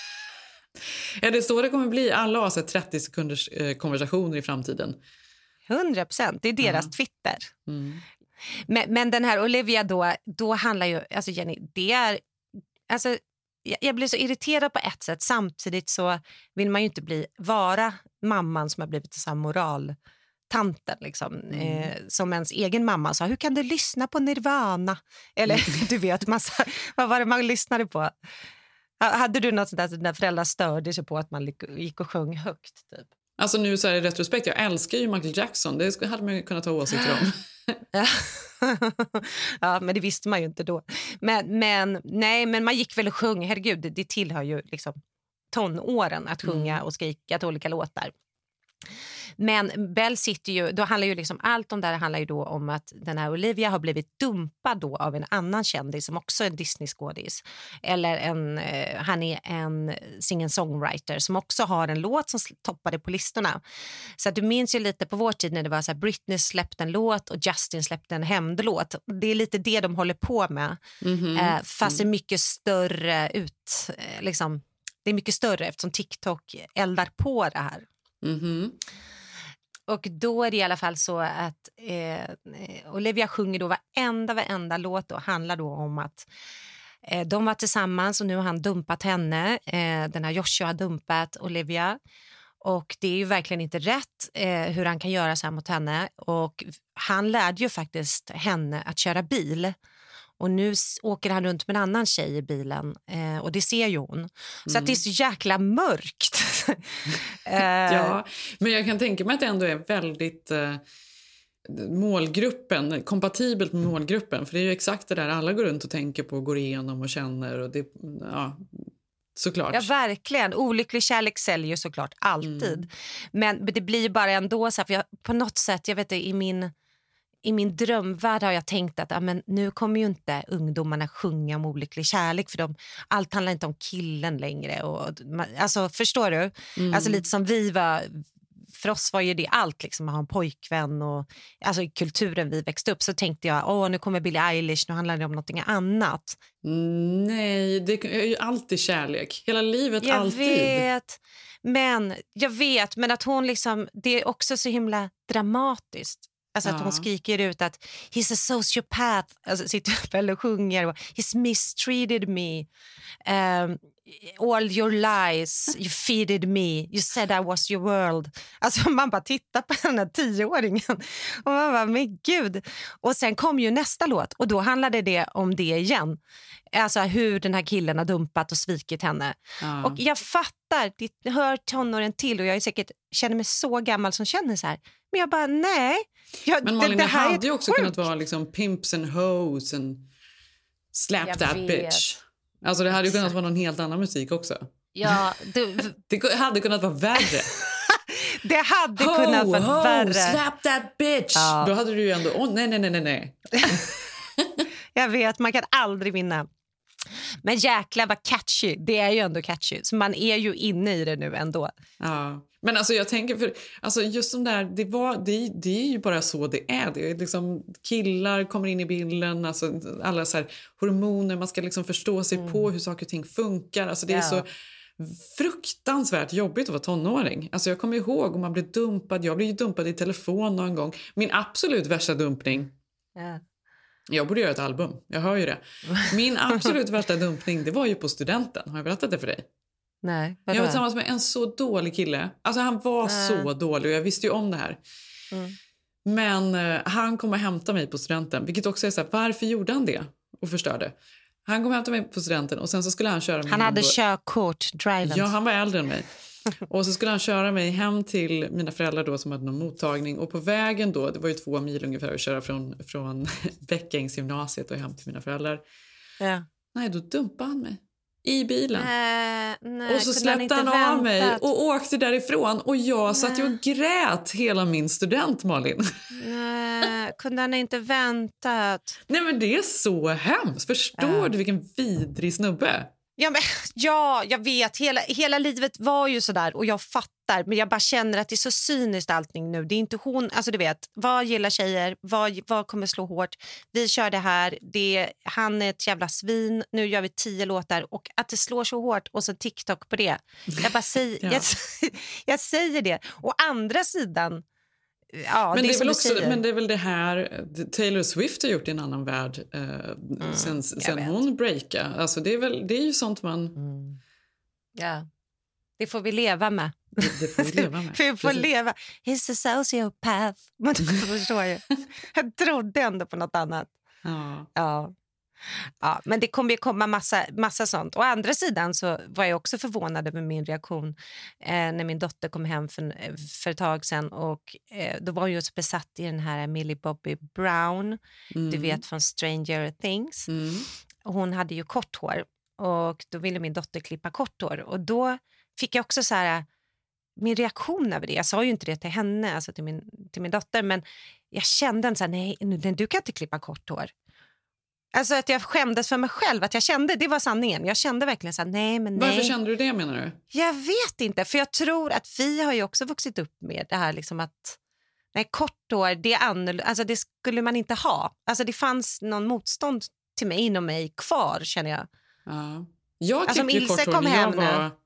Är det så det kommer bli? Alla har sett trettio sekunders eh, konversationer i framtiden. hundra procent, det är deras mm. Twitter. Mm. Men, men den här Olivia då, då handlar ju, alltså Jenny, det är, alltså jag, jag blir så irriterad på ett sätt, samtidigt så vill man ju inte bli, vara mamman som har blivit så här moraltanten liksom, mm. eh, som ens egen mamma sa, hur kan du lyssna på Nirvana? Eller mm. du vet, massa, vad var det man lyssnade på? Hade du något sånt där, där föräldrar störde sig på att man gick och sjöng högt typ? Alltså nu så här i retrospekt, jag älskar ju Michael Jackson. Det hade man ju kunnat ta åsikter om. Ja, men det visste man ju inte då. Men, men, nej, men man gick väl och sjöng. Herregud, det, det tillhör ju liksom tonåren att sjunga mm. och skrika till olika låtar. Men Bell sitter ju, då handlar ju liksom allt om det här handlar ju då om att den här Olivia har blivit dumpad då av en annan kändis som också är en Disney-skådis. Eller en, eh, han är en singer-songwriter som också har en låt som toppade på listorna. Så att du minns ju lite på vår tid när det var så här, Britney släppte en låt och Justin släppte en hämndlåt. Det är lite det de håller på med. Mm-hmm. Eh, fast det är mycket större ut, eh, liksom, det är mycket större eftersom TikTok eldar på det här. Mm-hmm. Och då är det i alla fall så att eh, Olivia sjunger då varenda, varenda låt och handlar då om att eh, de var tillsammans och nu har han dumpat henne. Eh, den här Joshua har dumpat Olivia. Och det är ju verkligen inte rätt eh, hur han kan göra så här mot henne. Och han lärde ju faktiskt henne att köra bil. Och nu åker han runt med en annan tjej i bilen. Eh, och det ser ju hon. Mm. Så att det är så jäkla mörkt. eh, ja, men jag kan tänka mig att det ändå är väldigt eh, målgruppen, kompatibelt med målgruppen. För det är ju exakt det där alla går runt och tänker på, går igenom och känner. Och det, ja, såklart. Ja, verkligen. Olycklig kärlek säljer såklart alltid. Mm. Men det blir bara ändå så här, för jag, på något sätt, jag vet inte, i min... I min drömvärld har jag tänkt att ja, men nu kommer ju inte ungdomarna sjunga om olycklig kärlek för de, allt handlar inte om killen längre. Och, alltså, förstår du? Mm. Alltså lite som vi var, för oss var ju det allt liksom, att ha en pojkvän och alltså i kulturen vi växte upp så tänkte jag, åh nu kommer Billie Eilish, nu handlar det om någonting annat. Nej, det är ju alltid kärlek. Hela livet, jag alltid. Jag vet, men jag vet, men att hon liksom, det är också så himla dramatiskt. Alltså ja. Att hon skriker ut att he's a sociopath, alltså sitter väl och sjunger och he's mistreated me, um, all your lies, you feeded me, you said I was your world. Alltså man bara tittar på den här tioåringen och man bara, men gud. Och sen kom ju nästa låt och då handlade det om det igen. Alltså hur den här killen har dumpat och svikit henne. Ja. Och jag fattar, det hör tonåren till och jag är säkert, känner mig så gammal som känner så här. Men jag bara, nej. Jag, men Malin, det, det här hade ju också kunnat vara liksom pimps and hoes and slap jag that vet. bitch. Alltså det hade ju kunnat vara någon helt annan musik också. Ja, du... det hade kunnat vara värre. Det hade ho, kunnat vara ho, värre. Slap that bitch! Ja. Då hade du ju ändå, oh, nej, nej, nej, nej, nej. Jag vet, man kan aldrig vinna. Men jäklar vad catchy, det är ju ändå catchy. Så man är ju inne i det nu ändå. Ja, men alltså jag tänker för alltså just de där, det, var, det, det är ju bara så det är. Det är liksom, killar kommer in i bilden, alltså alla så här hormoner, man ska liksom förstå sig mm. på hur saker och ting funkar. Alltså det är ja. så fruktansvärt jobbigt att vara tonåring. Alltså jag kommer ihåg om man blev dumpad, jag blev ju dumpad i telefon någon gång. Min absolut värsta dumpning. Ja. Jag borde göra ett album, jag hör ju det. Min absolut värsta dumpning, det var ju på studenten. Har jag berättat det för dig? Nej. Jag var tillsammans med en så dålig kille. Alltså han var äh. så dålig och jag visste ju om det här. Mm. Men uh, han kom och hämtade mig på studenten. Vilket också är så här, varför gjorde han det? Och förstörde. Han kom och hämtade mig på studenten och sen så skulle han köra mig. Han hade då. körkort, driven. Ja, han var äldre än mig. Och så skulle han köra mig hem till mina föräldrar då som hade någon mottagning. Och på vägen då, det var ju två mil ungefär att köra från, från Bäckängsgymnasiet och hem till mina föräldrar. Ja. Nej, då dumpade han mig. I bilen. Äh, nej, och så släppte han, han av mig och åkte därifrån. Och jag nej. satt ju och grät hela min student, Malin. Nej, kunde han inte väntat? Nej, men det är så hemskt. Förstår äh. du vilken vidrig snubbe? Ja, men, ja, jag vet. Hela, hela livet var ju så där och jag fattar. Men jag bara känner att det är så cyniskt allting nu. Det är inte hon, alltså du vet, vad gillar tjejer? Vad, vad kommer slå hårt? Vi kör det här. Det, han är ett jävla svin. Nu gör vi tio låtar. Och att det slår så hårt och så TikTok på det. Jag bara säger, ja. jag, jag säger det. Å andra sidan... Ja, men, det det är är väl också, säger. men det är väl det här Taylor Swift har gjort i en annan värld eh, mm, sen, sen hon breakade. Alltså det är väl det är ju sånt man mm. Ja. Det får vi leva med. Det, det får vi leva med. vi får Precis. leva. He's a sociopath. Man förstår ju. Jag trodde ändå på något annat. Ja. Ja. Ja, men det kommer ju komma massa, massa sånt. Å andra sidan så var jag också förvånad över min reaktion eh, när min dotter kom hem för, för ett tag sedan. Och eh, då var hon ju så besatt i den här Millie Bobby Brown. Mm. Du vet från Stranger Things. Mm. Och hon hade ju kort hår. Och då ville min dotter klippa kort hår. Och då fick jag också så här... Min reaktion över det, jag sa ju inte det till henne, alltså till min, till min dotter. Men jag kände en så här, nej, du kan inte klippa kort hår. Alltså att jag skämdes för mig själv, att jag kände, det var sanningen. Jag kände verkligen så här, nej men nej. Varför kände du det, menar du? Jag vet inte, för jag tror att vi har ju också vuxit upp med det här liksom att nej, kort hår, det är annorlunda, alltså det skulle man inte ha. Alltså det fanns någon motstånd till mig inom mig kvar, känner jag. Ja. Jag klippte alltså, ju kort hår när jag var nu.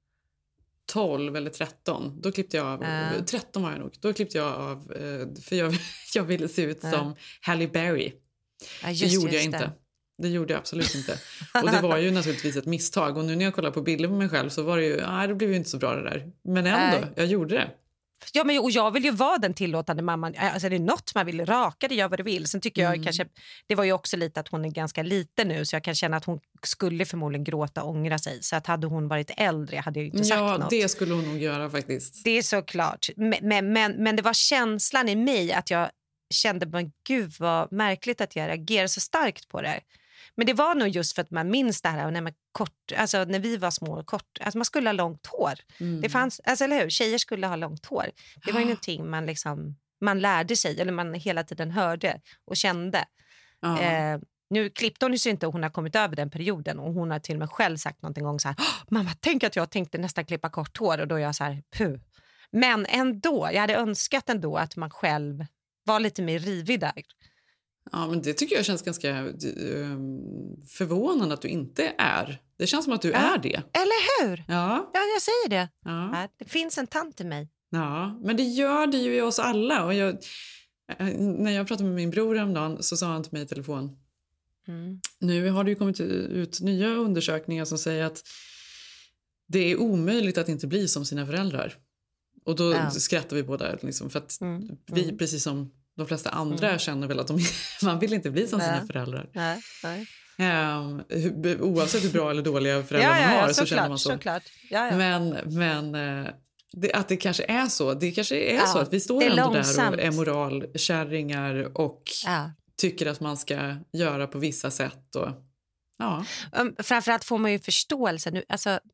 tolv eller tretton. Då klippte jag av, uh. tretton var jag nog. Då klippte jag av, för jag, jag ville se ut uh. som Halle Berry. Ja, just, det gjorde jag inte. Det. det gjorde jag absolut inte. Och det var ju naturligtvis ett misstag. Och nu när jag kollar på bilder på mig själv så var det ju, nej, det blev ju inte så bra det där. Men ändå, äh. jag gjorde det. Ja, men och jag vill ju vara den tillåtande mamman. Alltså det är något man vill raka, det gör vad du vill. Sen tycker jag mm. kanske, det var ju också lite att hon är ganska liten nu. Så jag kan känna att hon skulle förmodligen gråta och ångra sig. Så att hade hon varit äldre hade jag ju inte sagt ja, något. Ja, det skulle hon nog göra faktiskt. Det är såklart. Men, men, men, men det var känslan i mig att jag kände, men gud vad märkligt att jag reagerar så starkt på det. Men det var nog just för att man minns det här och när man kort, alltså när vi var små och kort, alltså man skulle ha långt hår. Mm. Det fanns, alltså eller hur, tjejer skulle ha långt hår. Det var ju någonting man liksom, man lärde sig eller man hela tiden hörde och kände. Ah. Eh, nu klippte hon ju inte och hon har kommit över den perioden och hon har till och med själv sagt någonting gång så här, mamma, tänk att jag tänkte nästan klippa kort hår och då är jag så här, puh. Men ändå, jag hade önskat ändå att man själv var lite mer rivig där. Ja, men det tycker jag känns ganska um, förvånande att du inte är. Det känns som att du ja. är det. Eller hur? Ja, ja jag säger det. Ja. Det finns en tant i mig. Ja, men det gör det ju i oss alla. Och jag, när jag pratade med min bror häromdagen så sa han till mig i telefon. Mm. Nu har det ju kommit ut nya undersökningar som säger att det är omöjligt att inte bli som sina föräldrar. Och då ja. skrattar vi båda liksom, för att mm. Mm. vi, precis som de flesta andra, mm. känner väl att de, man vill inte bli som nej. sina föräldrar. Nej, nej. Um, oavsett hur bra eller dåliga föräldrar ja, ja, man har så, så klart, känner man så. Såklart. Ja, ja. Men, men det, att det kanske är så. Det kanske är ja, så att vi står ändå långsamt. där och är moralkärringar och ja. tycker att man ska göra på vissa sätt. Och, ja. um, framförallt får man ju förståelse. Nu, alltså,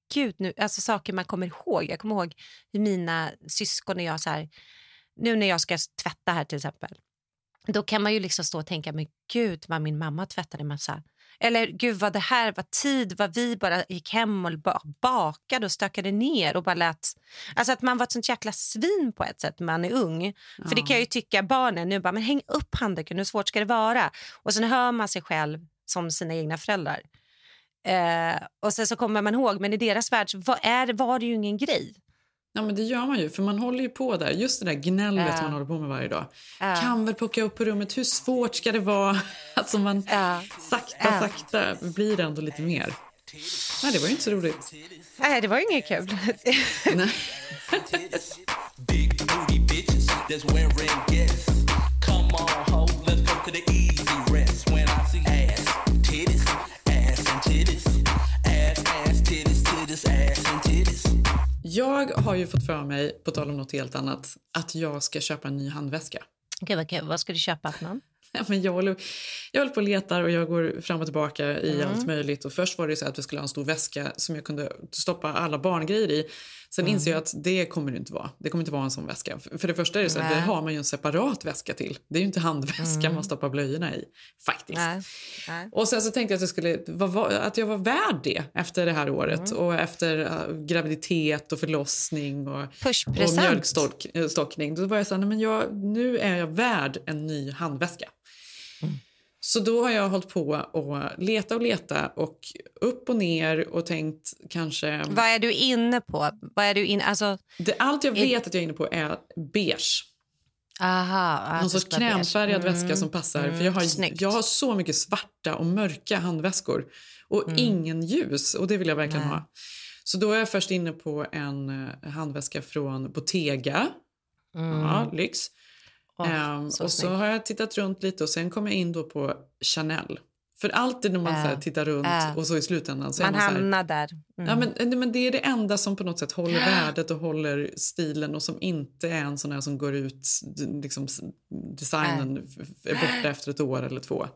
gud nu, alltså saker man kommer ihåg. Jag kommer ihåg hur mina syskon och jag så här, nu när jag ska tvätta här till exempel, då kan man ju liksom stå och tänka, men gud vad min mamma tvättade massa. Eller gud vad det här var tid, vad vi bara gick hem och bakade och stökade ner och bara lät. Alltså att man var ett sånt jäkla svin på ett sätt när man är ung. Ja. För det kan jag ju tycka barnen nu bara, men häng upp handduken, hur svårt ska det vara? Och sen hör man sig själv som sina egna föräldrar. Eh, och sen så kommer man ihåg, men i deras värld så var, är, var det ju ingen grej. Ja, men det gör man ju, för man håller ju på där. Just det där gnället äh. man håller på med varje dag. Äh. Kan väl plocka upp på rummet, hur svårt ska det vara? Alltså man äh. sakta, äh. sakta blir det ändå lite mer. Nej, det var ju inte så roligt. Nej, det var ju inget kul. Nej. Big booty bitches that's wearing guests. Come on, ho, let's go to the easy rest. When I see ass, titties, ass and titties. Ass, ass, titties, titties, ass and titties. Jag har ju fått för mig, på tal om något helt annat, att jag ska köpa en ny handväska. Gud vad kul. Vad ska du köpa för någon? Ja, men jag, håller, jag håller på och letar och jag går fram och tillbaka i mm. allt möjligt. Och först var det så att vi skulle ha en stor väska som jag kunde stoppa alla barngrejer i. Sen mm. inser jag att det kommer det inte vara. Det kommer inte vara en sån väska. För det första är det så att det har man ju en separat väska till. Det är ju inte handväska mm. man stoppar blöjorna i. Faktiskt. Nej. Nej. Och sen så tänkte jag att jag, skulle, att jag var värd det efter det här året. Mm. Och efter uh, graviditet och förlossning och, och mjölkstockning. Då var jag så här, nej, men jag, nu är jag värd en ny handväska. Mm. Så då har jag hållit på och leta och leta och upp och ner och tänkt kanske... Vad är du inne på? Vad är du in, alltså... det, allt jag vet är... att jag är inne på är beige. Aha, någon sorts krämfärgad mm. väska som passar. Mm. För jag har, jag har så mycket svarta och mörka handväskor och mm. ingen ljus. Och det vill jag verkligen Nej. ha. Så då är jag först inne på en handväska från Bottega. Mm. Ja, lyx. Oh, um, så och så har jag tittat runt lite och sen kom jag in då på Chanel. För alltid när man äh, så här, tittar runt äh. och så i slutändan så man är man hamnar så här, där. Mm. Ja, men, men det är det enda som på något sätt håller värdet och håller stilen och som inte är en sån här som går ut liksom, designen äh. är borta efter ett år eller två.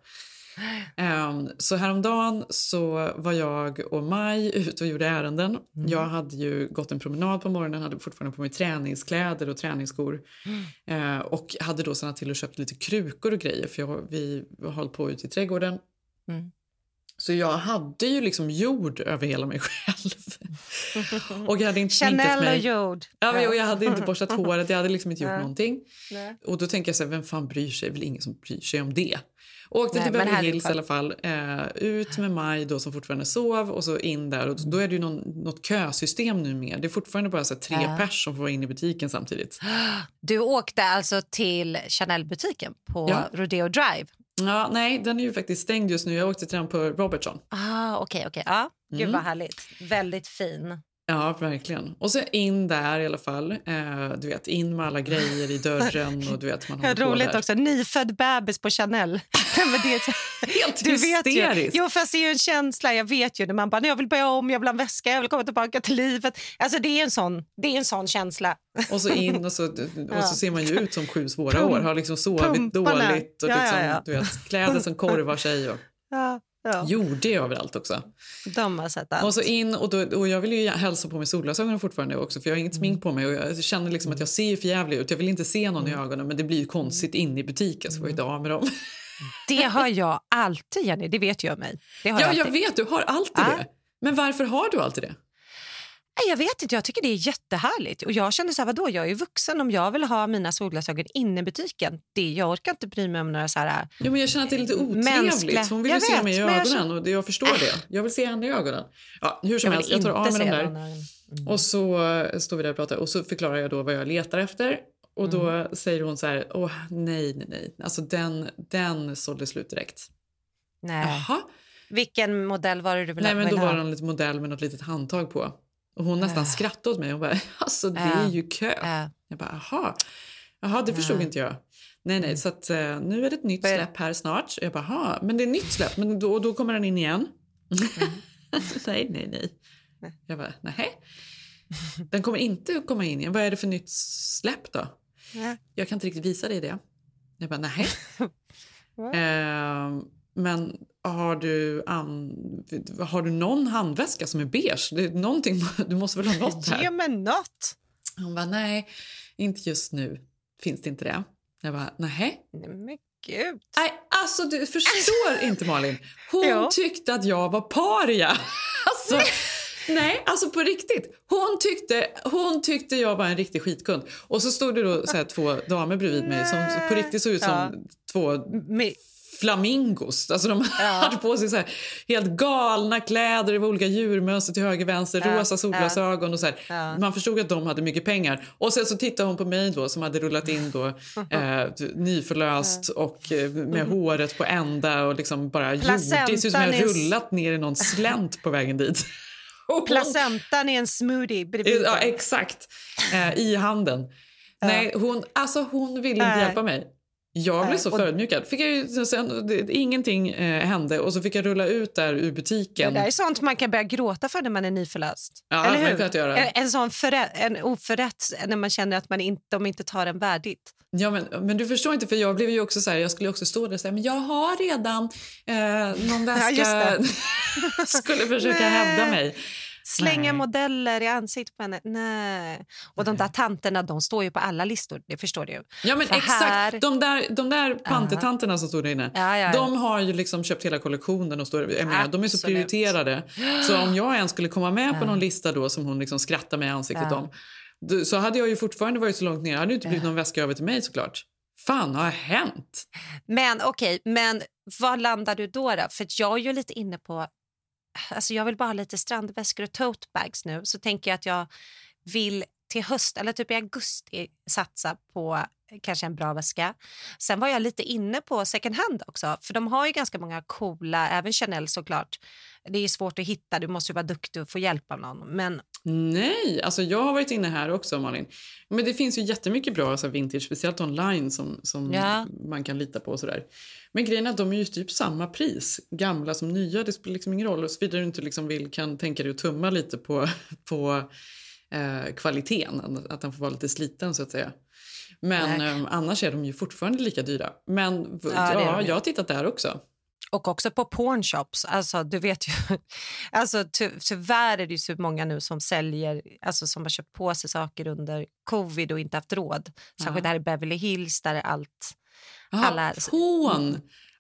Um, så häromdagen så var jag och Maj ute och gjorde ärenden. Mm. Jag hade ju gått en promenad på morgonen, hade fortfarande på mig träningskläder och träningsskor. Mm. Uh, och hade då såna till och köpt lite krukor och grejer för jag, vi höll på ute i trädgården. Mm. Så jag hade ju liksom jord över hela mig själv. Och jag hade inte Chanel mig. Och jord. Ja, och jag hade inte borstat håret, jag hade liksom inte gjort någonting. Nej. Och då tänker jag så här, vem fan bryr sig? Väl ingen som bryr sig om det. Och åkte Nej, till Beverly Hills i alla fall. Eh, ut med Maj då som fortfarande sov och så in där. Och då är det ju någon, något kösystem nu mer. Det är fortfarande bara så här, tre äh. pers som får vara inne i butiken samtidigt. Du åkte alltså till Chanel-butiken på ja. Rodeo Drive? Ja, nej, den är ju faktiskt stängd just nu. Jag åkte till den på Robertson. Ah, okej, okay, okej. Okay. Ja, gud mm. vad härligt. Väldigt fin. Ja, verkligen. Och så in där i alla fall. Eh, du vet, in med alla grejer i dörren och du vet, man håller på roligt där. Också, nyfödd bebis på Chanel. Men det är så... Helt du vet ju. Jo, fast det är ju en känsla, jag vet ju. När man bara, jag vill börja om, jag vill ha en väska, jag vill komma tillbaka till livet. Alltså det är en sån, det är en sån känsla. Och så in och så, och ja. så ser man ju ut som sju svåra Pump, år. Har liksom sovit Pumparna. dåligt och ja, liksom, ja, ja. Du vet, kläder som korvar sig och... Ja. Ja. Gjorde överallt också. De har sett allt. Och så in och, då, och jag vill ju hälsa på mig solglasögonen fortfarande också för jag har inget mm. smink på mig och jag känner liksom att jag ser för jävligt ut. Jag vill inte se någon mm. i ögonen men det blir ju konstigt in i butiken så får jag inte av med dem. Det har jag alltid, Jenny. Det vet jag mig. Det har ja, jag, jag vet. Du har alltid ah. det. Men varför har du alltid det? Jag vet inte, jag tycker det är jättehärligt. Och jag känner så här, vadå, jag är vuxen om jag vill ha mina solglasögon inne i butiken. Det, jag orkar inte bry mig om några så här... Jo, men jag känner att det är lite otrevligt. Hon vill ju se mig i ögonen jag... och jag förstår äh. det. Jag vill se henne i ögonen. Ja, hur som jag helst, jag tar av med dem där. Mm. Och så står vi där och pratar och så förklarar jag då vad jag letar efter. Och då mm. säger hon så här, åh nej, nej, nej. Alltså den, den sålde slut direkt. Nej. Jaha. Vilken modell var det du ville ha? Nej, men då var det en liten modell med något litet handtag på. Och hon nästan äh. skrattade åt mig och bara, alltså det äh. är ju kö. Äh. Jag bara, jaha, jaha det förstod äh. inte jag. Nej, nej, så att uh, nu är det ett nytt släpp här snart. Jag bara, jaha, men det är ett nytt släpp, men då, då kommer den in igen. Mm. nej, nej, nej. Jag bara, nej. Den kommer inte komma in igen. Vad är det för nytt släpp då? Äh. Jag kan inte riktigt visa dig det. Jag bara, nej. uh, men har du, an, har du någon handväska som är beige? Det är någonting, du måste väl ha något här? Ge mig något. Hon bara, nej, inte just nu. Finns det inte det? Jag bara, nej. Nej men gud. Nej, alltså du förstår inte Malin. Hon ja. tyckte att jag var paria. Alltså, nej, alltså på riktigt. Hon tyckte, hon tyckte jag var en riktig skitkund. Och så stod det då så här, två damer bredvid mig som på riktigt såg ut som ja. två... Me- flamingos. Alltså de ja. hade på sig så här helt galna kläder. Det var olika djurmönster till höger vänster. Ja. Rosa solglasögon ja. och så här. Ja. Man förstod att de hade mycket pengar. Och sen så tittade hon på mig då som hade rullat in då eh, nyförlöst ja. och eh, med mm. håret på ända och liksom bara gjort. Det ser ut som jag rullat ner i någon slänt på vägen dit. Placentan i en smoothie bredvid. Ja, exakt. Eh, I handen. Ja. Nej, hon, alltså hon ville inte hjälpa mig. Jag blev så och, förödmjukad. Fick jag ju, sen, det, ingenting eh, hände och så fick jag rulla ut där ur butiken. Det är sånt man kan börja gråta för när man är nyförlöst. Ja, eller hur? Kan jag göra. En, en sån förrätt, en oförrätt när man känner att man inte, de inte tar en värdigt. Ja, men, men du förstår inte, för jag blev ju också så här, jag skulle också stå där och säga, men jag har redan eh, någon väska. Ja, skulle försöka hävda mig. Slänga Nej. modeller i ansiktet på henne. Nej. Och de där tanterna, de står ju på alla listor. Det förstår du ju. Ja, men för exakt. Här... De där, de där pantetanterna uh-huh. som står där inne. Ja, ja, ja. De har ju liksom köpt hela kollektionen och står, jag menar, de är så prioriterade. Så om jag ens skulle komma med på någon lista då som hon liksom skrattar med i ansiktet ja. om. Så hade jag ju fortfarande varit så långt ner. Jag hade ju inte blivit någon väska över till mig såklart. Fan, har hänt? Men okej, okay, men vad landar du då då? För jag är ju lite inne på... Alltså jag vill bara ha lite strandväskor och tote bags nu. Så tänker jag att jag vill till höst eller typ i augusti satsa på kanske en bra väska. Sen var jag lite inne på second hand också. För de har ju ganska många coola, även Chanel såklart. Det är svårt att hitta, du måste ju vara duktig och få hjälp av någon. Men... Nej, alltså jag har varit inne här också Malin. Men det finns ju jättemycket bra alltså vintage, speciellt online som, som ja. man kan lita på och sådär. Men grejen är att de är ju typ samma pris, gamla som nya, det spelar liksom ingen roll. Och så vidare du inte liksom vill, kan tänka dig att tumma lite på, på eh, kvaliteten, att den får vara lite sliten så att säga. Men eh, annars är de ju fortfarande lika dyra. Men ja, ja jag har tittat där också. Och också på pornshops. Alltså, du vet ju... Alltså, ty, tyvärr är det ju så många nu som säljer... Alltså, som har köpt på sig saker under covid och inte haft råd. Särskilt där i Beverly Hills, där är allt... Aha, alla... porn!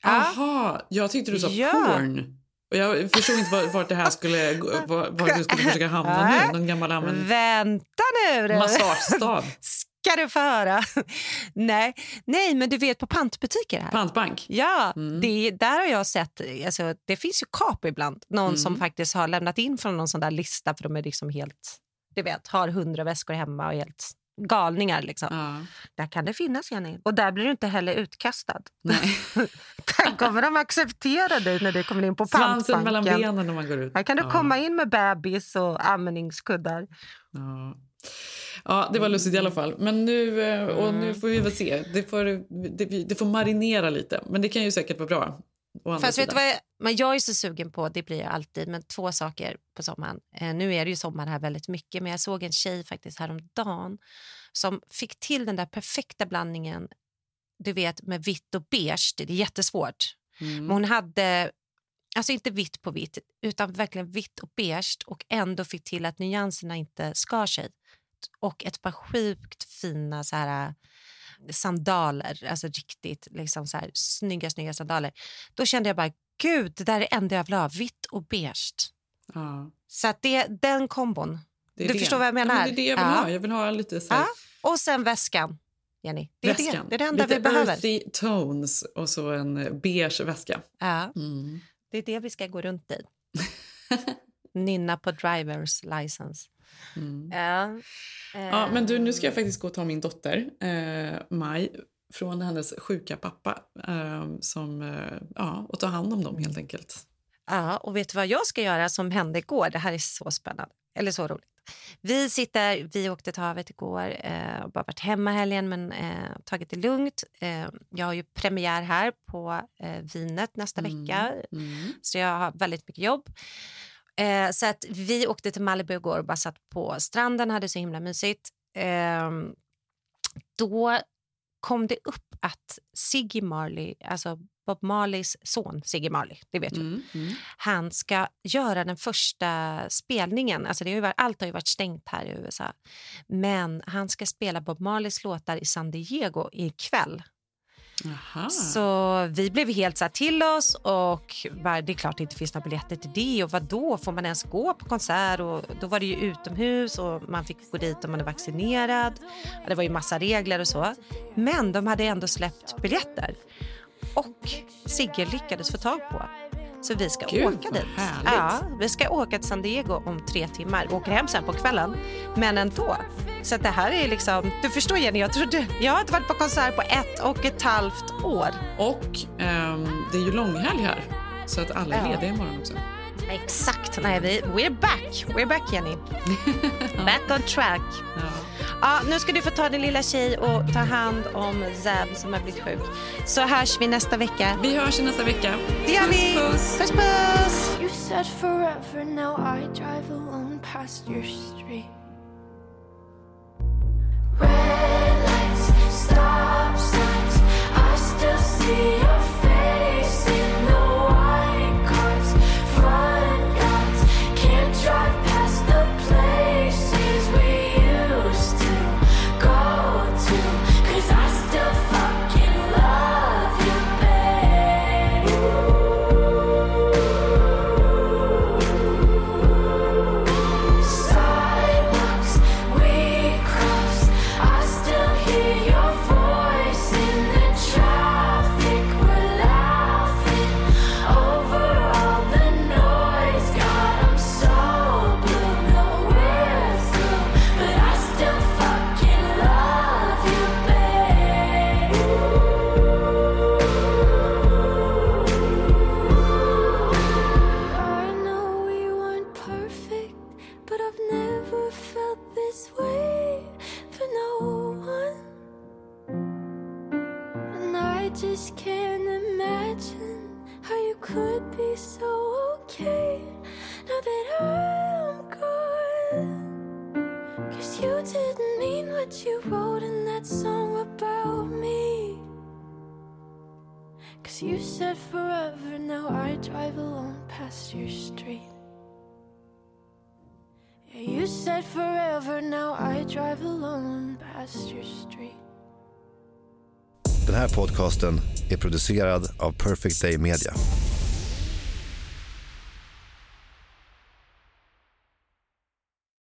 Aha, jag tyckte du sa ja. porn. Och jag förstod inte vart var det här skulle... Var, var du skulle försöka hamna nu. Någon gammal använd... Vänta nu! Massagestav. Ska du få höra? nej, nej, men du vet på pantbutiker här. Pantbank? Ja, mm. det, där har jag sett, alltså, det finns ju kap ibland. Någon mm. som faktiskt har lämnat in från någon sån där lista för de är liksom helt, du vet, har hundra väskor hemma och helt galningar liksom. Ja. Där kan det finnas, Jenny. Och där blir du inte heller utkastad. Nej. Där kommer de acceptera dig när du kommer in på pantbanken. Svansen mellan benen när man går ut. Här kan du ja. komma in med bebis och amningskuddar. Ja. Ja, det var lustigt i alla fall. Men nu, och nu får vi väl se. Det får, det, det får marinera lite. Men det kan ju säkert vara bra. Fast vet du vad jag, men jag är så sugen på, det blir jag alltid, men två saker på sommaren. Eh, nu är det ju sommar här väldigt mycket, men jag såg en tjej faktiskt häromdagen som fick till den där perfekta blandningen, du vet, med vitt och beige. Det är jättesvårt. Mm. Men hon hade, alltså inte vitt på vitt, utan verkligen vitt och beige och ändå fick till att nyanserna inte skar sig. Och ett par sjukt fina så här sandaler, alltså riktigt liksom så här snygga, snygga sandaler. Då kände jag bara, gud, det där är enda jag vill ha, vitt och beige. Ja. Så att det, den kombon, du det. förstår vad jag menar? Ja, men det är det jag vill ja. ha, jag vill ha lite så här... ja. Och sen väskan, Jenny. Det är, väskan. Det, det är det enda lite vi behöver. Earthy tones och så en beige väska. Ja, mm. det är det vi ska gå runt i. Nynna på drivers license. Mm. Ja. ja, men du, nu ska jag faktiskt gå och ta min dotter eh, Maj från hennes sjuka pappa eh, som, eh, ja, och ta hand om dem helt enkelt. Ja, och vet du vad jag ska göra som hände igår? Det här är så spännande, eller så roligt. Vi sitter, vi åkte till havet igår eh, och bara varit hemma helgen men eh, tagit det lugnt. Eh, jag har ju premiär här på eh, vinet nästa mm. vecka, mm. så jag har väldigt mycket jobb. Eh, så att vi åkte till Malibu igår och bara satt på stranden, hade så himla mysigt. Eh, då kom det upp att Ziggy Marley, alltså Bob Marleys son Ziggy Marley, det vet du. Mm, mm. Han ska göra den första spelningen. Alltså det har ju varit, allt har ju varit stängt här i U S A. Men han ska spela Bob Marleys låtar i San Diego ikväll. Aha. Så vi blev helt så här till oss och bara, det är klart det inte finns några biljetter till det. Och vad då? Får man ens gå på konsert? Och då var det ju utomhus och man fick gå dit om man är vaccinerad. Och det var ju massa regler och så. Men de hade ändå släppt biljetter. Och Sigge lyckades få tag på. Så vi ska Gud, åka dit. Härligt. Ja, vi ska åka till San Diego om tre timmar. Vi åker hem sen på kvällen. Men ändå. Så att det här är liksom... Du förstår Jenny, jag trodde... Jag har inte varit på konsert på ett och ett halvt år. Och um, det är ju långhelg här. Så att alla är lediga imorgon också. Exakt. Nej, vi, we're back. We're back, Jenny. Back on track. Ja. Ja, nu ska du få ta din lilla tjej och ta hand om Zab som har blivit sjuk. Så hörs vi nästa vecka. Vi hörs i nästa vecka. Det gör vi. Puss, puss. Puss. You said forever, now I drive alone past your street. Red lights, stop signs, I still see your face in the white cars, front yards, can't drive past the places we used to go to, 'cause I still fucking love you, babe. Sidewalks we cross, I still hear your voice in the traffic. We're laughing over all the noise. God, I'm so blue, no we're through, but I still fucking love you, babe. I know we weren't perfect, but I've never felt this way for no one. And I just can't imagine how you could be so okay now that I'm gone. 'Cause you didn't mean what you wrote in that song about me. 'Cause you said forever, now I drive alone past your street. Yeah, you said forever, now I drive alone past your street. Den här podcasten är producerad av Perfect Day Media.